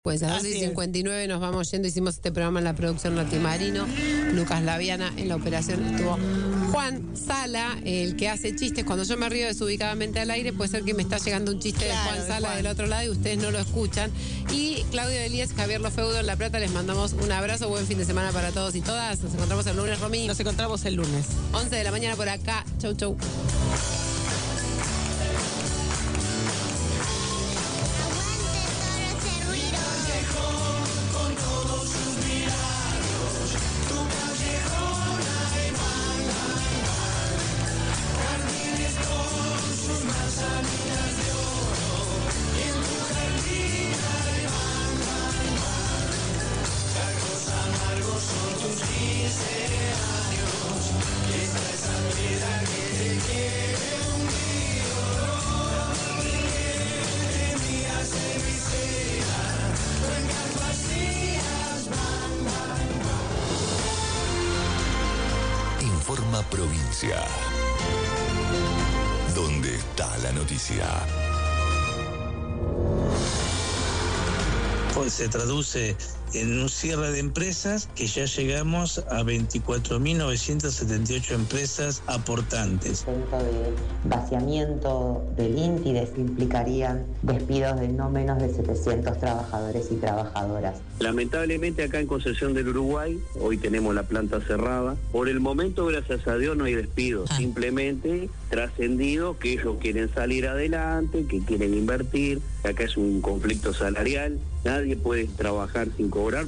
Pues a las Así 12:59 nos vamos yendo. Hicimos este programa en la producción Nati Marino, Lucas Laviana en la operación. Estuvo Juan Sala, el que hace chistes. Cuando yo me río desubicadamente al aire, puede ser que me está llegando un chiste de Juan Sala del otro lado y ustedes no lo escuchan. Y Claudio Delíez, Javier Lofeudo en La Plata, les mandamos un abrazo. Buen fin de semana para todos y todas. Nos encontramos el lunes, Romy. Nos encontramos el lunes. 11 de la mañana por acá. Chau, chau. Informa Provincia. ¿Dónde está la noticia? Pues se traduce en un cierre de empresas que ya llegamos a 24.978 empresas aportantes. De vaciamiento del INTI implicarían despidos de no menos de 700 trabajadores y trabajadoras. Lamentablemente acá en Concepción del Uruguay, hoy tenemos la planta cerrada. Por el momento, gracias a Dios, no hay despidos. Simplemente trascendido que ellos quieren salir adelante, que quieren invertir. Acá es un conflicto salarial. Nadie puede trabajar sin cobrar.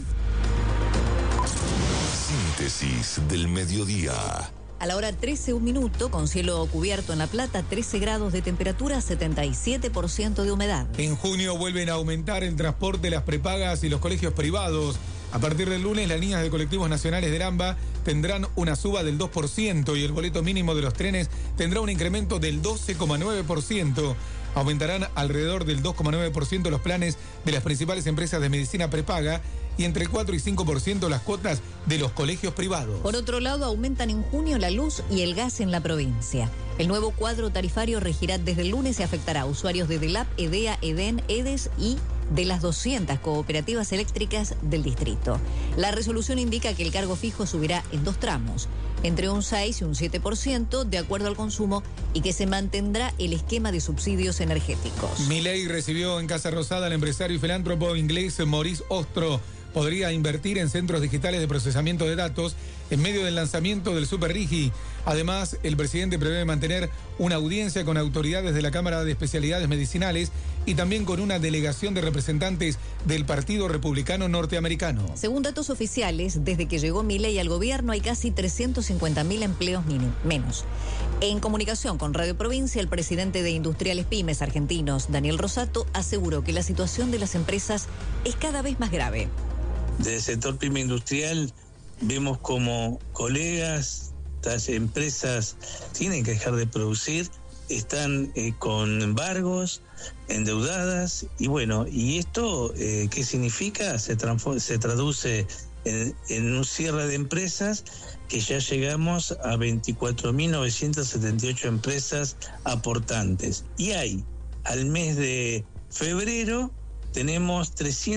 Síntesis del mediodía. A la hora 13, 1 minuto, con cielo cubierto en La Plata, 13 grados de temperatura, 77% de humedad. En junio vuelven a aumentar el transporte, las prepagas y los colegios privados. A partir del lunes, las líneas de colectivos nacionales de AMBA tendrán una suba del 2% y el boleto mínimo de los trenes tendrá un incremento del 12,9%. Aumentarán alrededor del 2,9% los planes de las principales empresas de medicina prepaga y entre 4 y 5% las cuotas de los colegios privados. Por otro lado, aumentan en junio la luz y el gas en la provincia. El nuevo cuadro tarifario regirá desde el lunes y afectará a usuarios de DELAP, EDEA, EDEN, EDES y de las 200 cooperativas eléctricas del distrito. La resolución indica que el cargo fijo subirá en 2 tramos, entre un 6 y un 7% de acuerdo al consumo y que se mantendrá el esquema de subsidios energéticos. Milei recibió en Casa Rosada al empresario y filántropo inglés Maurice Ostro. Podría invertir en centros digitales de procesamiento de datos en medio del lanzamiento del Super Digi. Además, el presidente prevé mantener una audiencia con autoridades de la Cámara de Especialidades Medicinales y también con una delegación de representantes del Partido Republicano Norteamericano. Según datos oficiales, desde que llegó Milei al gobierno hay casi 350.000 empleos menos. En comunicación con Radio Provincia, el presidente de Industriales Pymes Argentinos, Daniel Rosato, aseguró que la situación de las empresas es cada vez más grave. Del sector pyme industrial vemos como colegas, estas empresas tienen que dejar de producir, están con embargos, endeudadas y bueno, ¿y esto qué significa? Se traduce en un cierre de empresas que ya llegamos a 24.978 empresas aportantes. Y hay, al mes de febrero, tenemos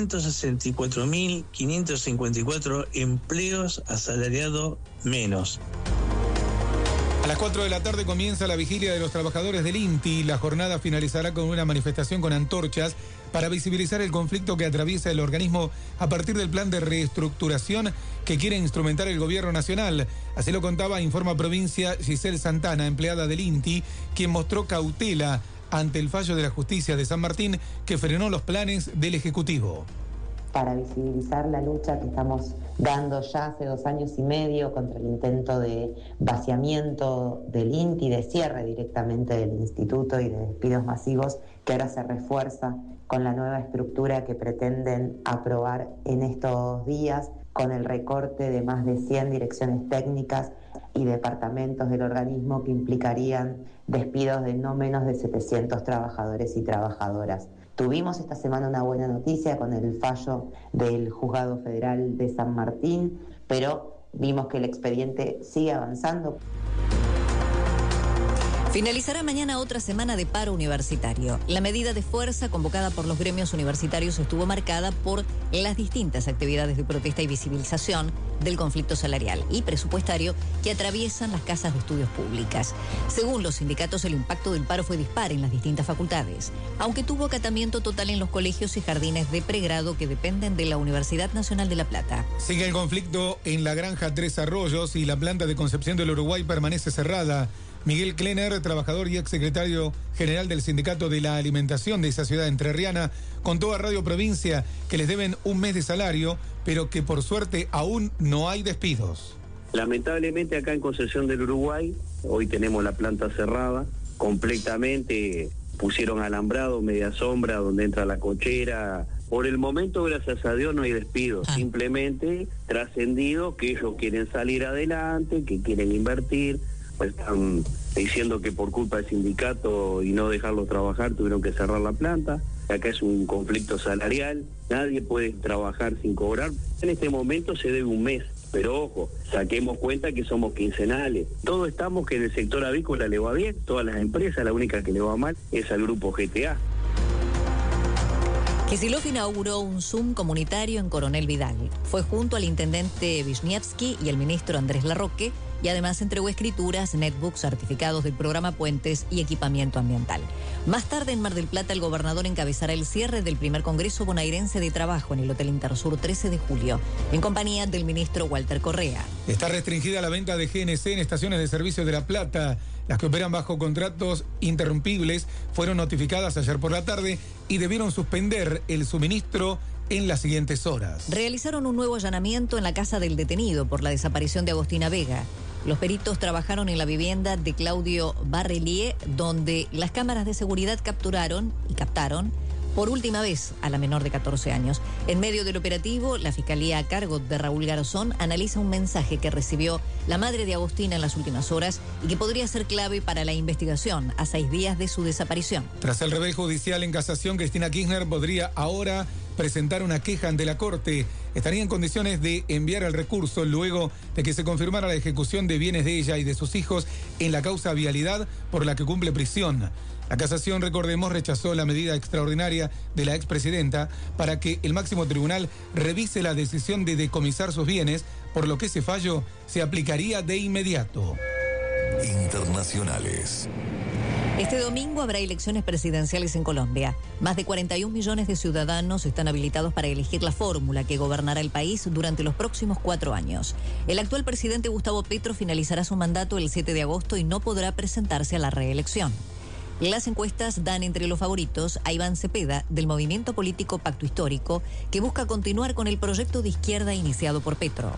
364.554 empleos asalariados menos. A las 4 de la tarde comienza la vigilia de los trabajadores del INTI. La jornada finalizará con una manifestación con antorchas para visibilizar el conflicto que atraviesa el organismo a partir del plan de reestructuración que quiere instrumentar el gobierno nacional. Así lo contaba Informa Provincia Giselle Santana, empleada del INTI, quien mostró cautela ante el fallo de la justicia de San Martín que frenó los planes del Ejecutivo. Para visibilizar la lucha que estamos dando ya hace 2 años y medio contra el intento de vaciamiento del INTI, de cierre directamente del instituto y de despidos masivos, que ahora se refuerza con la nueva estructura que pretenden aprobar en estos días, con el recorte de más de 100 direcciones técnicas y departamentos del organismo que implicarían despidos de no menos de 700 trabajadores y trabajadoras. Tuvimos esta semana una buena noticia con el fallo del Juzgado Federal de San Martín, pero vimos que el expediente sigue avanzando. Finalizará mañana otra semana de paro universitario. La medida de fuerza convocada por los gremios universitarios estuvo marcada por las distintas actividades de protesta y visibilización del conflicto salarial y presupuestario que atraviesan las casas de estudios públicas. Según los sindicatos, el impacto del paro fue dispar en las distintas facultades, aunque tuvo acatamiento total en los colegios y jardines de pregrado que dependen de la Universidad Nacional de La Plata. Sigue el conflicto en la granja Tres Arroyos y la planta de Concepción del Uruguay permanece cerrada. Miguel Klenner, trabajador y exsecretario general del Sindicato de la Alimentación de esa ciudad entrerriana, contó a Radio Provincia que les deben un mes de salario, pero que por suerte aún no hay despidos. Lamentablemente acá en Concepción del Uruguay, hoy tenemos la planta cerrada completamente, pusieron alambrado, media sombra, donde entra la cochera. Por el momento, gracias a Dios, no hay despidos, simplemente trascendido que ellos quieren salir adelante, que quieren invertir. Pues están diciendo que por culpa del sindicato y no dejarlos trabajar tuvieron que cerrar la planta. Acá es un conflicto salarial, nadie puede trabajar sin cobrar. En este momento se debe un mes, pero ojo, saquemos cuenta que somos quincenales. Todos estamos que en el sector avícola le va bien, todas las empresas, la única que le va mal es al grupo GTA. Kicillof inauguró un Zoom comunitario en Coronel Vidal. Fue junto al intendente Wisniewski y el ministro Andrés Larroque, y además entregó escrituras, netbooks, certificados del programa Puentes y equipamiento ambiental. Más tarde en Mar del Plata, el gobernador encabezará el cierre del primer Congreso Bonaerense de Trabajo en el Hotel Intersur 13 de julio, en compañía del ministro Walter Correa. Está restringida la venta de GNC en estaciones de servicio de La Plata. Las que operan bajo contratos interrumpibles fueron notificadas ayer por la tarde y debieron suspender el suministro en las siguientes horas. Realizaron un nuevo allanamiento en la casa del detenido por la desaparición de Agostina Vega. Los peritos trabajaron en la vivienda de Claudio Barrelier, donde las cámaras de seguridad captaron por última vez a la menor de 14 años. En medio del operativo, la Fiscalía a cargo de Raúl Garzón analiza un mensaje que recibió la madre de Agostina en las últimas horas y que podría ser clave para la investigación a 6 días de su desaparición. Tras el revés judicial en casación, Cristina Kirchner podría ahora presentar una queja ante la Corte. Estaría en condiciones de enviar el recurso luego de que se confirmara la ejecución de bienes de ella y de sus hijos en la causa vialidad por la que cumple prisión. La casación, recordemos, rechazó la medida extraordinaria de la expresidenta para que el máximo tribunal revise la decisión de decomisar sus bienes, por lo que ese fallo se aplicaría de inmediato. Internacionales. Este domingo habrá elecciones presidenciales en Colombia. Más de 41 millones de ciudadanos están habilitados para elegir la fórmula que gobernará el país durante los próximos 4 años. El actual presidente Gustavo Petro finalizará su mandato el 7 de agosto y no podrá presentarse a la reelección. Las encuestas dan entre los favoritos a Iván Cepeda, del movimiento político Pacto Histórico, que busca continuar con el proyecto de izquierda iniciado por Petro.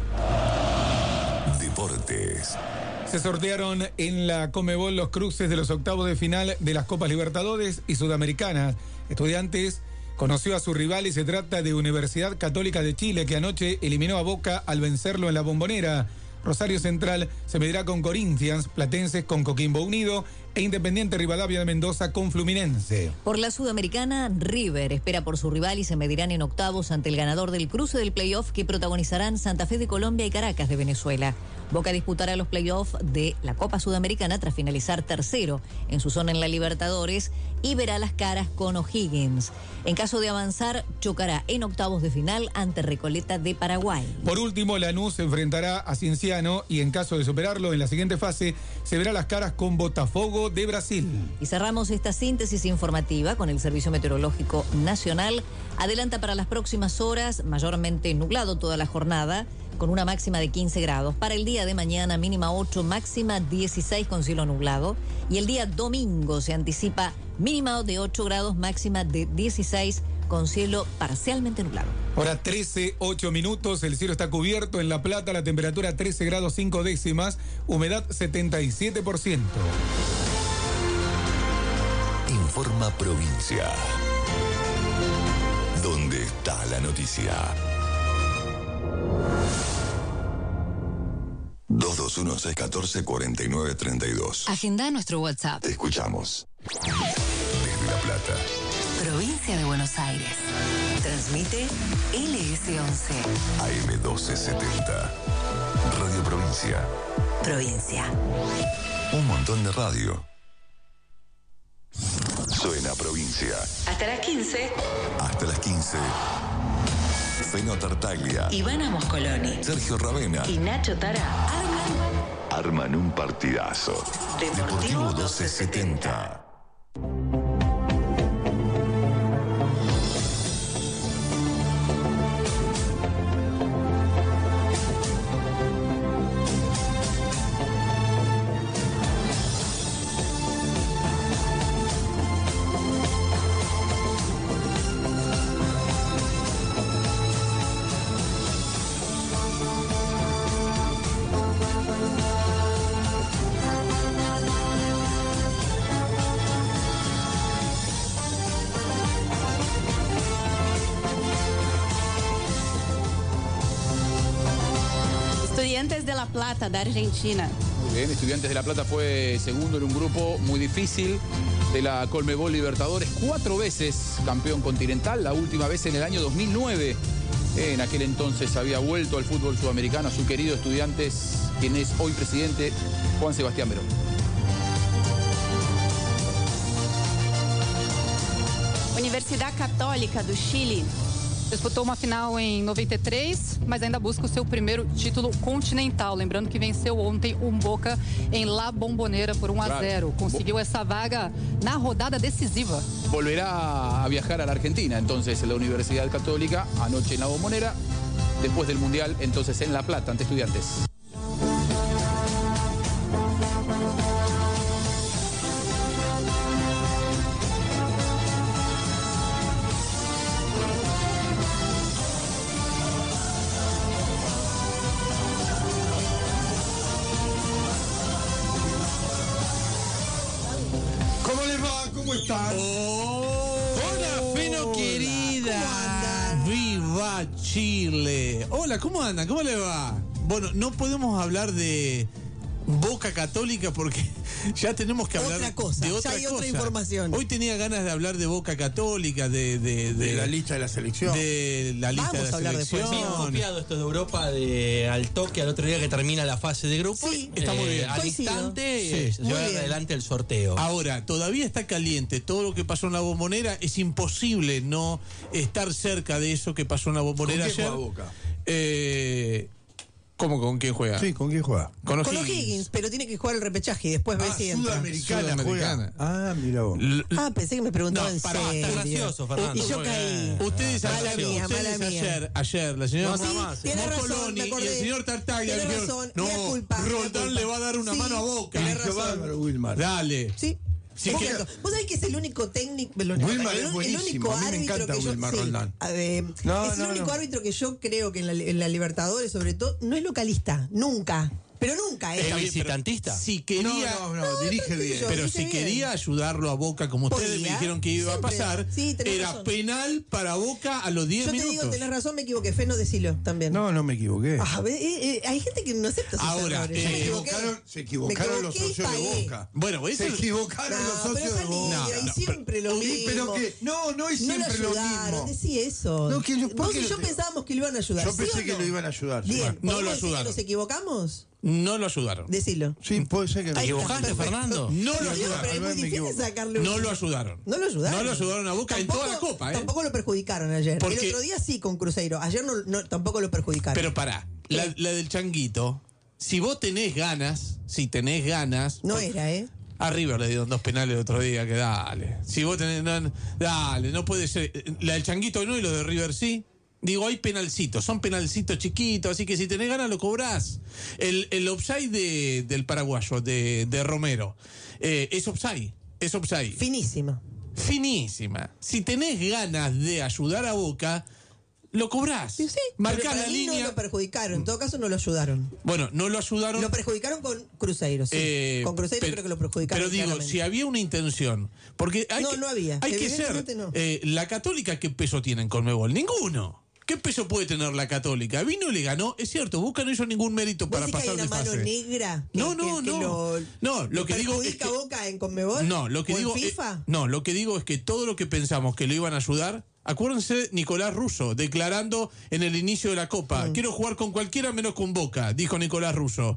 Deportes. Se sortearon en la Conmebol los cruces de los octavos de final de las Copas Libertadores y Sudamericanas. Estudiantes conoció a su rival y se trata de Universidad Católica de Chile, que anoche eliminó a Boca al vencerlo en la Bombonera. Rosario Central se medirá con Corinthians, Platense con Coquimbo Unido e Independiente Rivadavia de Mendoza con Fluminense. Por la Sudamericana, River espera por su rival y se medirán en octavos ante el ganador del cruce del playoff que protagonizarán Santa Fe de Colombia y Caracas de Venezuela. Boca disputará los playoffs de la Copa Sudamericana tras finalizar tercero en su zona en la Libertadores y verá las caras con O'Higgins. En caso de avanzar, chocará en octavos de final ante Recoleta de Paraguay. Por último, Lanús se enfrentará a Cienciano y en caso de superarlo en la siguiente fase, se verá las caras con Botafogo de Brasil. Y cerramos esta síntesis informativa con el Servicio Meteorológico Nacional. Adelanta para las próximas horas, mayormente nublado toda la jornada, con una máxima de 15 grados. Para el día de mañana, mínima 8, máxima 16 con cielo nublado. Y el día domingo se anticipa mínima de 8 grados, máxima de 16 con cielo parcialmente nublado. Hora 13, 8 minutos, el cielo está cubierto en La Plata, la temperatura 13 grados 5 décimas, humedad 77%. Informa Provincia. ¿Dónde está la noticia? 221-614-4932. Agenda nuestro WhatsApp. Te escuchamos. Desde La Plata. Provincia de Buenos Aires. Transmite LS11. AM1270. Radio Provincia. Provincia. Un montón de radio. Suena Provincia. Hasta las 15. Hasta las 15. Feno Tartaglia, Ivana Moscoloni Sergio Ravena y Nacho Tara arman un partidazo. Deportivo 1270. Estudiantes de La Plata, de Argentina. Muy bien, Estudiantes de La Plata fue segundo en un grupo muy difícil de la Conmebol Libertadores, 4 veces campeón continental, la última vez en el año 2009. En aquel entonces había vuelto al fútbol sudamericano a su querido Estudiantes, quien es hoy presidente, Juan Sebastián Verón. Universidade Católica do Chile. Disputou uma final em 93, mas ainda busca o seu primeiro título continental. Lembrando que venceu ontem Boca em La Bombonera por 1-0. Conseguiu essa vaga na rodada decisiva. Volverá a viajar a la Argentina, entonces, en la Universidad Católica, anoche en La Bombonera, después del Mundial, entonces en La Plata, ante Estudiantes. ¿Cómo les va? ¿Cómo están? Hola, Feno querida. ¡Viva Chile! Hola, ¿cómo andan? ¿Cómo le va? Bueno, no podemos hablar de Boca Católica porque ya tenemos que hablar otra cosa, de otra ya hay cosa. otra información. Hoy tenía ganas de hablar de Boca Católica, de la lista de la selección. De la lista Vamos de a la hablar selección. después. Bien copiado esto de Europa al toque al otro día que termina la fase de grupos. Sí, está muy bien. Al Coincido. instante Sí, llevar muy bien. adelante el sorteo. Ahora, todavía está caliente todo lo que pasó en la Bombonera. Es imposible no estar cerca de eso que pasó en la Bombonera ¿Con quién ayer. juega Boca? ¿Cómo con quién juega? Sí, ¿con quién juega? Con Con O'Higgins, pero tiene que jugar el repechaje y después ver si entra. Sudamericana juega. Ah, mira vos. Pensé que me preguntaba No, en pará, serio. está gracioso, Fernando. Y yo caí. Ustedes, Mala mía, ayer, la señora Sí, tiene razón, Moscoloni me y acordé. el señor Tartaglia Tiene dijeron, razón, no, mea culpa, mea Roldán culpa. le va a dar una Sí, mano a Boca. tiene Qué razón. bárbaro, Wilmar. Dale. Sí. Sí, Es que- cierto. Vos sabés que es el único técnico, el Wilmar es único buenísimo. A mí me árbitro encanta que yo Wilmar Roldán. es el único árbitro que yo creo que en la Libertadores, sobre todo, no es localista, nunca. Pero nunca, ¿Es visitantista? Si quería, No, dirige bien. pero dirige si bien. quería ayudarlo a Boca, como ustedes me Podía. dijeron que iba Siempre. a pasar, Sí, tenés era razón. penal para Boca a los 10 Yo te minutos. digo, tenés razón, me equivoqué. Feno, decilo también. No me equivoqué. Hay gente que no acepta sus Ahora, errores. Yo me equivoqué. Se equivocaron Me los equivoqué y socios de pagué. Boca. Bueno, eso Se equivocaron los pero socios de salí, Boca. y siempre lo Sí, mismo. pero que no es siempre lo ayudaron, mismo. decí eso. No, que yo- ¿por Vos qué y lo yo te- pensábamos que lo iban a ayudar. Yo ¿sí pensé o que no? lo iban a ayudar. sí. Bien, No lo ¿podemos decir que ayudaron. ¿Nos equivocamos? no lo ayudaron. Decilo. Sí, puede ser que ¿Te equivocaste, Fernando? No lo Digo, ayudaron. pero es muy me difícil equivoco. sacarle un- No lo ayudaron. No lo ayudaron. No lo ayudaron a Boca en toda la Copa, ¿eh? Tampoco lo perjudicaron ayer. Porque- El otro día sí con Cruzeiro. Ayer tampoco lo perjudicaron. Pero pará, la del changuito, si vos tenés ganas, no era, ¿eh? A River le dieron 2 penales el otro día, que dale. Si vos tenés, dale, no puede ser. La del changuito no y lo de River sí. Digo, hay penalcitos, son penalcitos chiquitos, así que si tenés ganas lo cobrás. El offside del paraguayo, de Romero, es offside. Finísima. Finísima. Si tenés ganas de ayudar a Boca, lo cobrás. Sí, Marcás pero para la mí línea. no lo perjudicaron. En todo caso, no lo ayudaron. Bueno, no lo ayudaron. Lo perjudicaron con Cruzeiro, sí. Con Cruzeiro creo que lo perjudicaron. Pero digo, claramente. si había una intención. Porque No había. Hay que ser. Evidentemente no. La Católica, ¿qué peso tienen con Conmebol? Ninguno. ¿Qué peso puede tener la Católica? Vino y le ganó. Es cierto, Boca no hizo ningún mérito para ¿Vos decís que pasar hay de una mano fase. negra? No. Lo que digo es ¿Perjudica que. a Boca en Conmebol? No, lo que ¿O en digo. FIFA? Lo que digo es que todo lo que pensamos que lo iban a ayudar. Acuérdense de Nicolás Russo, declarando en el inicio de la Copa: quiero jugar con cualquiera menos con Boca, dijo Nicolás Russo.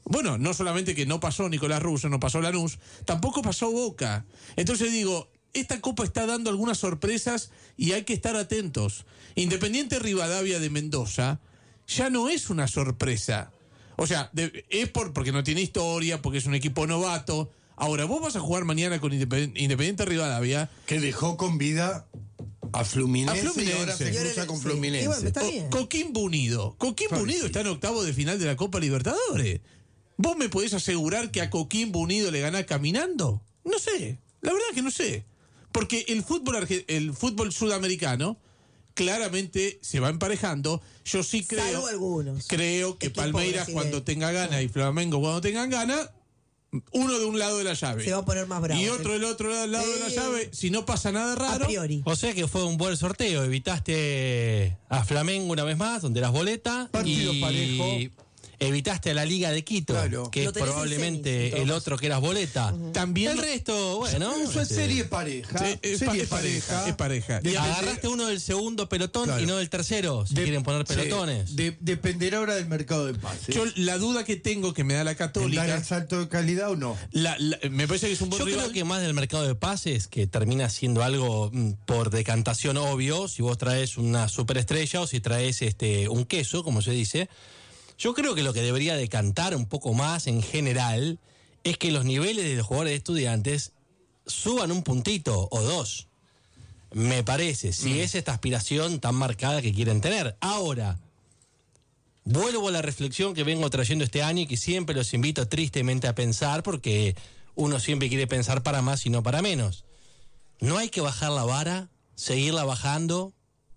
Bueno, no solamente que no pasó Nicolás Russo, no pasó Lanús, tampoco pasó Boca. Entonces digo, esta Copa está dando algunas sorpresas y hay que estar atentos. Independiente Rivadavia de Mendoza ya no es una sorpresa. O sea, es porque no tiene historia, porque es un equipo novato. Ahora, vos vas a jugar mañana con Independiente Rivadavia. Que dejó con vida a Fluminense y ahora se cruza con Fluminense. Bueno, está bien. Coquimbo Unido. Coquimbo Unido está en octavo de final de la Copa Libertadores. ¿Vos me podés asegurar que a Coquimbo Unido le ganás caminando? No sé, la verdad que no sé. Porque el fútbol sudamericano claramente se va emparejando. Yo sí creo. Salvo algunos. Creo que Equipos Palmeiras brasileños. cuando tenga gana y Flamengo cuando tengan gana, uno de un lado de la llave. Se va a poner más bravo. Y otro del otro lado de la llave, si no pasa nada raro. A priori. O sea que fue un buen sorteo. Evitaste a Flamengo una vez más, donde eras boleta. Partido y parejo. Evitaste a la Liga de Quito, Claro. que Lo es tenés en probablemente semis, el otro que eras boleta. También El resto, bueno. Eso es serie pareja. Sí, es pareja. Depende- Agarraste uno del segundo pelotón Claro. y no del tercero, si quieren poner pelotones. Sí, dependerá ahora del mercado de pases. Yo la duda que tengo que me da la ¿Dar Católica, el salto de calidad o no? me parece que es un buen Yo rival. creo que más del mercado de pases, que termina siendo algo por decantación obvio, si vos traes una superestrella o si traes un queso, como se dice. Yo creo que lo que debería decantar un poco más en general es que los niveles de los jugadores de Estudiantes suban un puntito o dos. Me parece, si es esta aspiración tan marcada que quieren tener. Ahora, vuelvo a la reflexión que vengo trayendo este año y que siempre los invito tristemente a pensar, porque uno siempre quiere pensar para más y no para menos. No hay que bajar la vara, seguirla bajando,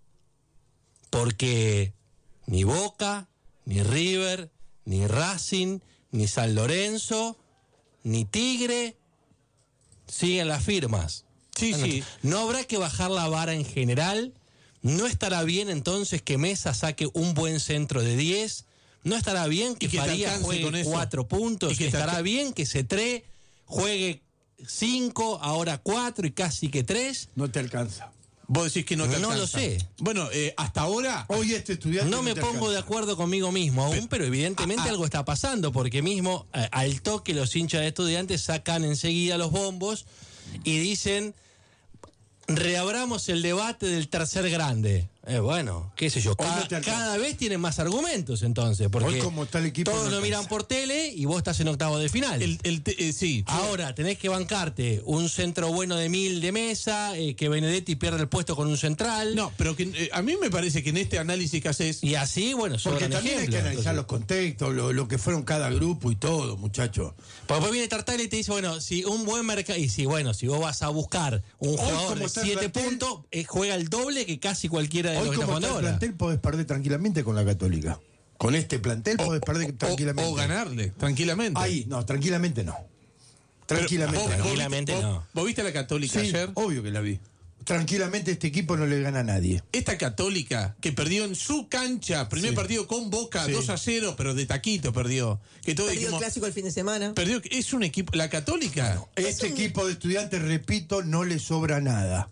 porque ni Boca, ni River, ni Racing, ni San Lorenzo, ni Tigre siguen las firmas. Sí. No habrá que bajar la vara en general. No estará bien entonces que Mesa saque un buen centro de 10. No estará bien que Y que te Farías alcance con juegue eso. 4 puntos. Y que te Estará bien que Cetré juegue 5, ahora 4 y casi que 3. No te alcanza. Vos decís que no te No alcanza. lo sé. Bueno, hasta ahora. Hoy este estudiante No me te pongo de alcanza. acuerdo conmigo mismo aún, pero evidentemente algo está pasando, porque mismo al toque los hinchas de Estudiantes sacan enseguida los bombos y dicen, reabramos el debate del tercer grande. Bueno, qué sé yo, Hoy no te alcanza. cada vez tienen más argumentos entonces, porque Hoy como está el equipo todos no lo alcanza. miran por tele y vos estás en octavo de final. Sí. Ahora tenés que bancarte un centro bueno de 1000 de Mesa, que Benedetti pierde el puesto con un central. No, pero que a mí me parece que en este análisis que haces. Y así, bueno, Porque sobran también hay que ejemplos. analizar los contextos, lo que fueron cada grupo y todo, muchachos. Porque después viene Tartaglia y te dice, bueno, si un buen mercado, y si bueno, si vos vas a buscar un jugador como de está el 7 plantel, puntos, juega el doble que casi cualquiera de los Hoy que está como jugando está el ahora. plantel podés perder tranquilamente con la Católica. Con este plantel podés perder tranquilamente. O ganarle, tranquilamente. Ahí, no, tranquilamente no. Tranquilamente Pero, no. Tranquilamente no. ¿Vos viste a la Católica Sí, ayer? obvio que la vi. Tranquilamente este equipo no le gana a nadie. Esta Católica que perdió en su cancha, primer Sí. partido con Boca, Sí. 2-0, pero de taquito perdió. Que todo Perdió el dijimos, clásico el fin de semana. perdió, es un equipo, la Católica. Este equipo de Estudiantes, repito, no le sobra nada.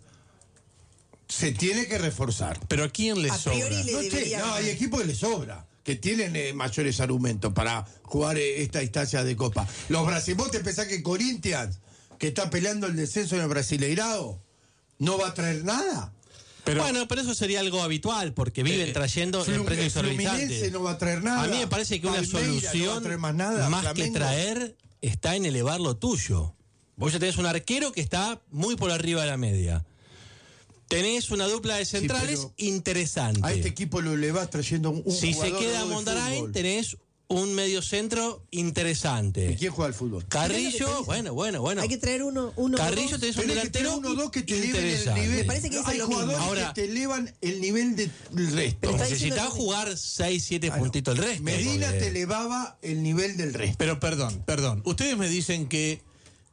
Se tiene que reforzar. Pero ¿a quién le A sobra? priori le No, che, debería no, ganar. hay equipos que le sobra, que tienen mayores argumentos para jugar esta instancia de Copa. Los brasileños, ¿vos te pensás que Corinthians, que está peleando el descenso en el Brasileirao, no va a traer nada? Bueno, pero eso sería algo habitual, porque viven trayendo en precios Fluminense exorbitantes. no va a traer nada. A mí me parece que una Palmeiras no va a solución, traer más nada. más que Flamengo. traer, está en elevar lo tuyo. Vos ya tenés un arquero que está muy por arriba de la media. Tenés una dupla de centrales pero interesante. A este equipo lo le vas trayendo un Si se jugador queda nuevo de Mondarain, fútbol. tenés un mediocentro interesante. ¿Y quién juega al fútbol? Carrillo, bueno. Hay que traer uno Carrillo dos. tenés un Tenés que tener delantero 1 o 2 que te eleven el interesante. nivel. Me parece que eso hay es lo mismo. jugadores Ahora- que te elevan el nivel del resto. Pero está diciendo Necesitás lo mismo. jugar 6-7 Claro. puntitos el resto. Medina porque- te elevaba el nivel del resto. Pero perdón. Ustedes me dicen que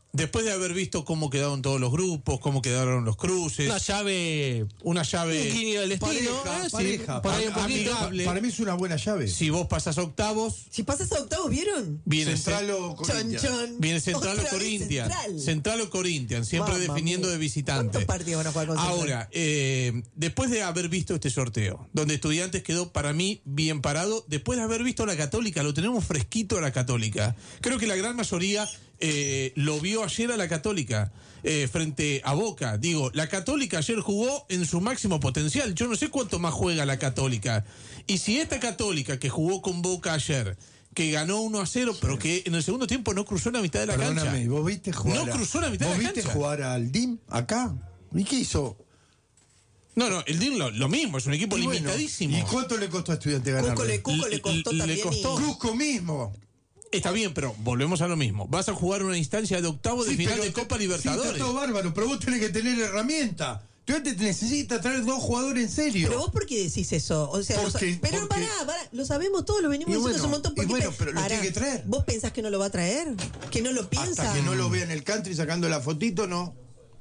después de haber visto cómo quedaron todos los grupos, cómo quedaron los cruces. Una llave. Un guiño del destino. Pareja. Amigable. Para mí es una buena llave. Si vos pasás a octavos. Si pasas a octavos, ¿vieron? Viene Central o Corinthians. Chon, chon. Viene Central o Otra vez Corinthians. Central. Central o Corinthians, siempre Mamma definiendo mía. de visitante. ¿Cuántos partidos van a jugar con Central? Ahora, después de haber visto este sorteo, donde Estudiantes quedó para mí bien parado, después de haber visto a la Católica, lo tenemos fresquito a la Católica. Creo que la gran mayoría lo vio ayer a la Católica frente a Boca. Digo, la Católica ayer jugó en su máximo potencial. Yo no sé cuánto más juega la Católica. Y si esta Católica que jugó con Boca ayer, que ganó 1-0, pero que en el segundo tiempo no cruzó la mitad de la cancha. ¿Vos viste jugar? No cruzó la mitad de la cancha. ¿Vos viste jugar al DIM acá? ¿Y qué hizo? No, el DIM lo mismo, es un equipo Bueno, limitadísimo. ¿y cuánto le costó a Estudiantes ganarle? Cusco le costó también. Cusco mismo. Está bien, pero volvemos a lo mismo. Vas a jugar una instancia de octavo de final de Copa Libertadores. Sí, está todo bárbaro, pero vos tenés que tener herramienta. Estudiantes necesita traer 2 jugadores en serio. Pero vos, ¿por qué decís eso? O sea, pero pará, lo sabemos todos, lo venimos diciendo hace un montón. Pero lo tiene que traer. ¿Vos pensás que no lo va a traer? ¿Que no lo piensa? Hasta que no lo vea en el country sacando la fotito, no.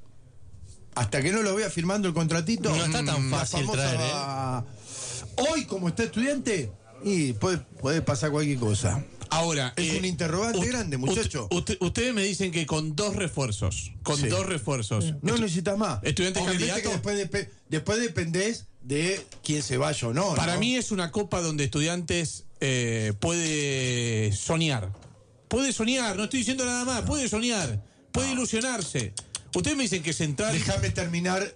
Hasta que no lo vea firmando el contratito. No está tan fácil traer, Hoy, como está Estudiante, y puede pasar cualquier cosa. Ahora, es un interrogante grande, muchacho. Ustedes me dicen que con 2 refuerzos, no necesitas más. Estudiantes candidato. Que después dependés de quién se vaya o no. Para mí es una copa donde Estudiantes puede soñar. Puede soñar, no estoy diciendo nada más, puede soñar, puede ilusionarse. Ustedes me dicen que Central... Déjame terminar,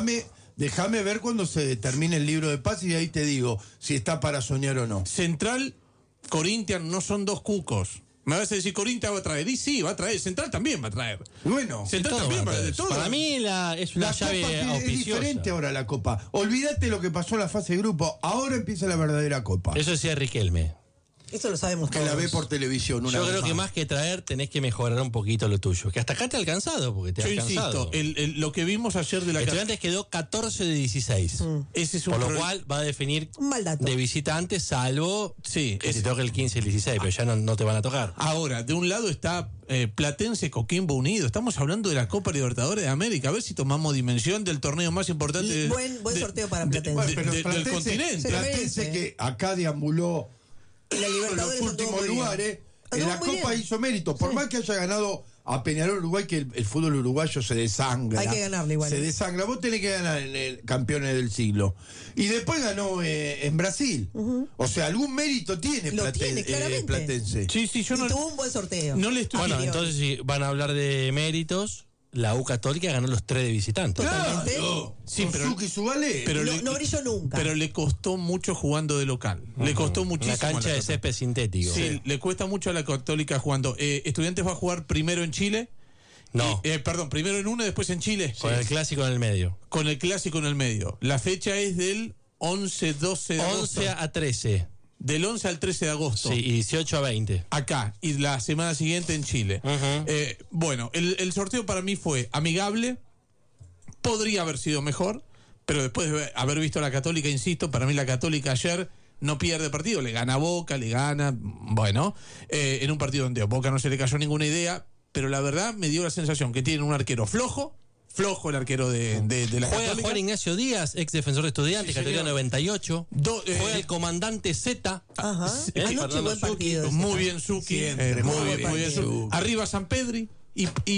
déjame ver cuando se termine el libro de pases y ahí te digo si está para soñar o no. Central, Corinthians no son 2 cucos. Me vas a decir, Corinthians va a traer. Y sí, va a traer. Central también va a traer. Bueno, Central también va a traer. Todo. Para mí es una llave auspiciosa. Es diferente ahora la Copa. Olvídate lo que pasó en la fase de grupo. Ahora empieza la verdadera Copa. Eso decía Riquelme. Eso lo sabemos que todos. la ve por televisión. Yo creo que más que traer tenés que mejorar un poquito lo tuyo. Que hasta acá te ha alcanzado, porque te ha alcanzado. Insisto, lo que vimos ayer de la Estudiantes quedó 14 de 16. Ese es un por lo cual va a definir un mal dato de visitante, salvo que te toque el 15 y el 16, pero ya no te van a tocar. Ahora, de un lado está Platense, Coquimbo Unido. Estamos hablando de la Copa Libertadores de América. A ver si tomamos dimensión del torneo más importante buen sorteo para Platense. del continente. Platense que acá deambuló en los últimos lugares, en la Copa hizo mérito, por más que haya ganado a Peñarol Uruguay, que el fútbol uruguayo se desangra. Hay que ganarle igual. Se desangra. Vos tenés que ganar en el campeones del siglo. Y después ganó en Brasil. O sea, algún mérito tiene Platense. Sí, yo no. Tuvo un buen sorteo. No le estoy Bueno, entonces si van a hablar de méritos, la U Católica ganó los 3 de visitante. Totalmente. Sí, pero no brilló nunca. Pero le costó mucho jugando de local. Le costó muchísimo. La cancha de césped sintético. Sí, le cuesta mucho a la Católica jugando. Estudiantes va a jugar primero en Chile. No. Primero en una, después en Chile. Con el clásico en el medio. Con el clásico en el medio. La fecha es del 11-12 de agosto. 11 a 13. Del 11 al 13 de agosto. Sí, y 18 a 20. Acá. Y la semana siguiente en Chile. Bueno, el sorteo para mí fue amigable. Podría haber sido mejor. Pero después de haber visto a la Católica, insisto, para mí la Católica ayer no pierde partido. Le gana a Boca, le gana. Bueno, en un partido donde a Boca no se le cayó ninguna idea. Pero la verdad me dio la sensación que tiene un arquero flojo el arquero de la Juega Católica. Juan Ignacio Díaz, ex defensor de Estudiantes, Sí, categoría señor. 98. Juega el comandante Z. Ajá. Anoche Fernando buen partido. Zucchi. Muy bien, Zucchi. Muy bien, Zucchi. Arriba San Pedri. Y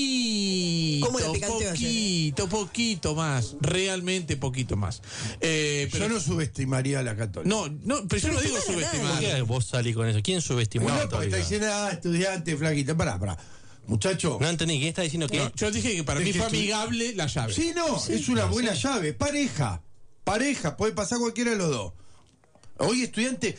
poquito, ¿Cómo era picante poquito más, realmente poquito más. Pero yo no subestimaría a la Católica. No, pero yo no digo ¿Por subestimar. qué vos salís con eso? ¿Quién subestimó a la No, porque está Católica? diciendo, estudiante, flaquita, pará. Muchacho. No entendí, ¿quién está diciendo qué? No, yo dije que para mí fue amigable la llave. Sí, es una buena llave. Pareja, puede pasar cualquiera de los dos. Hoy estudiante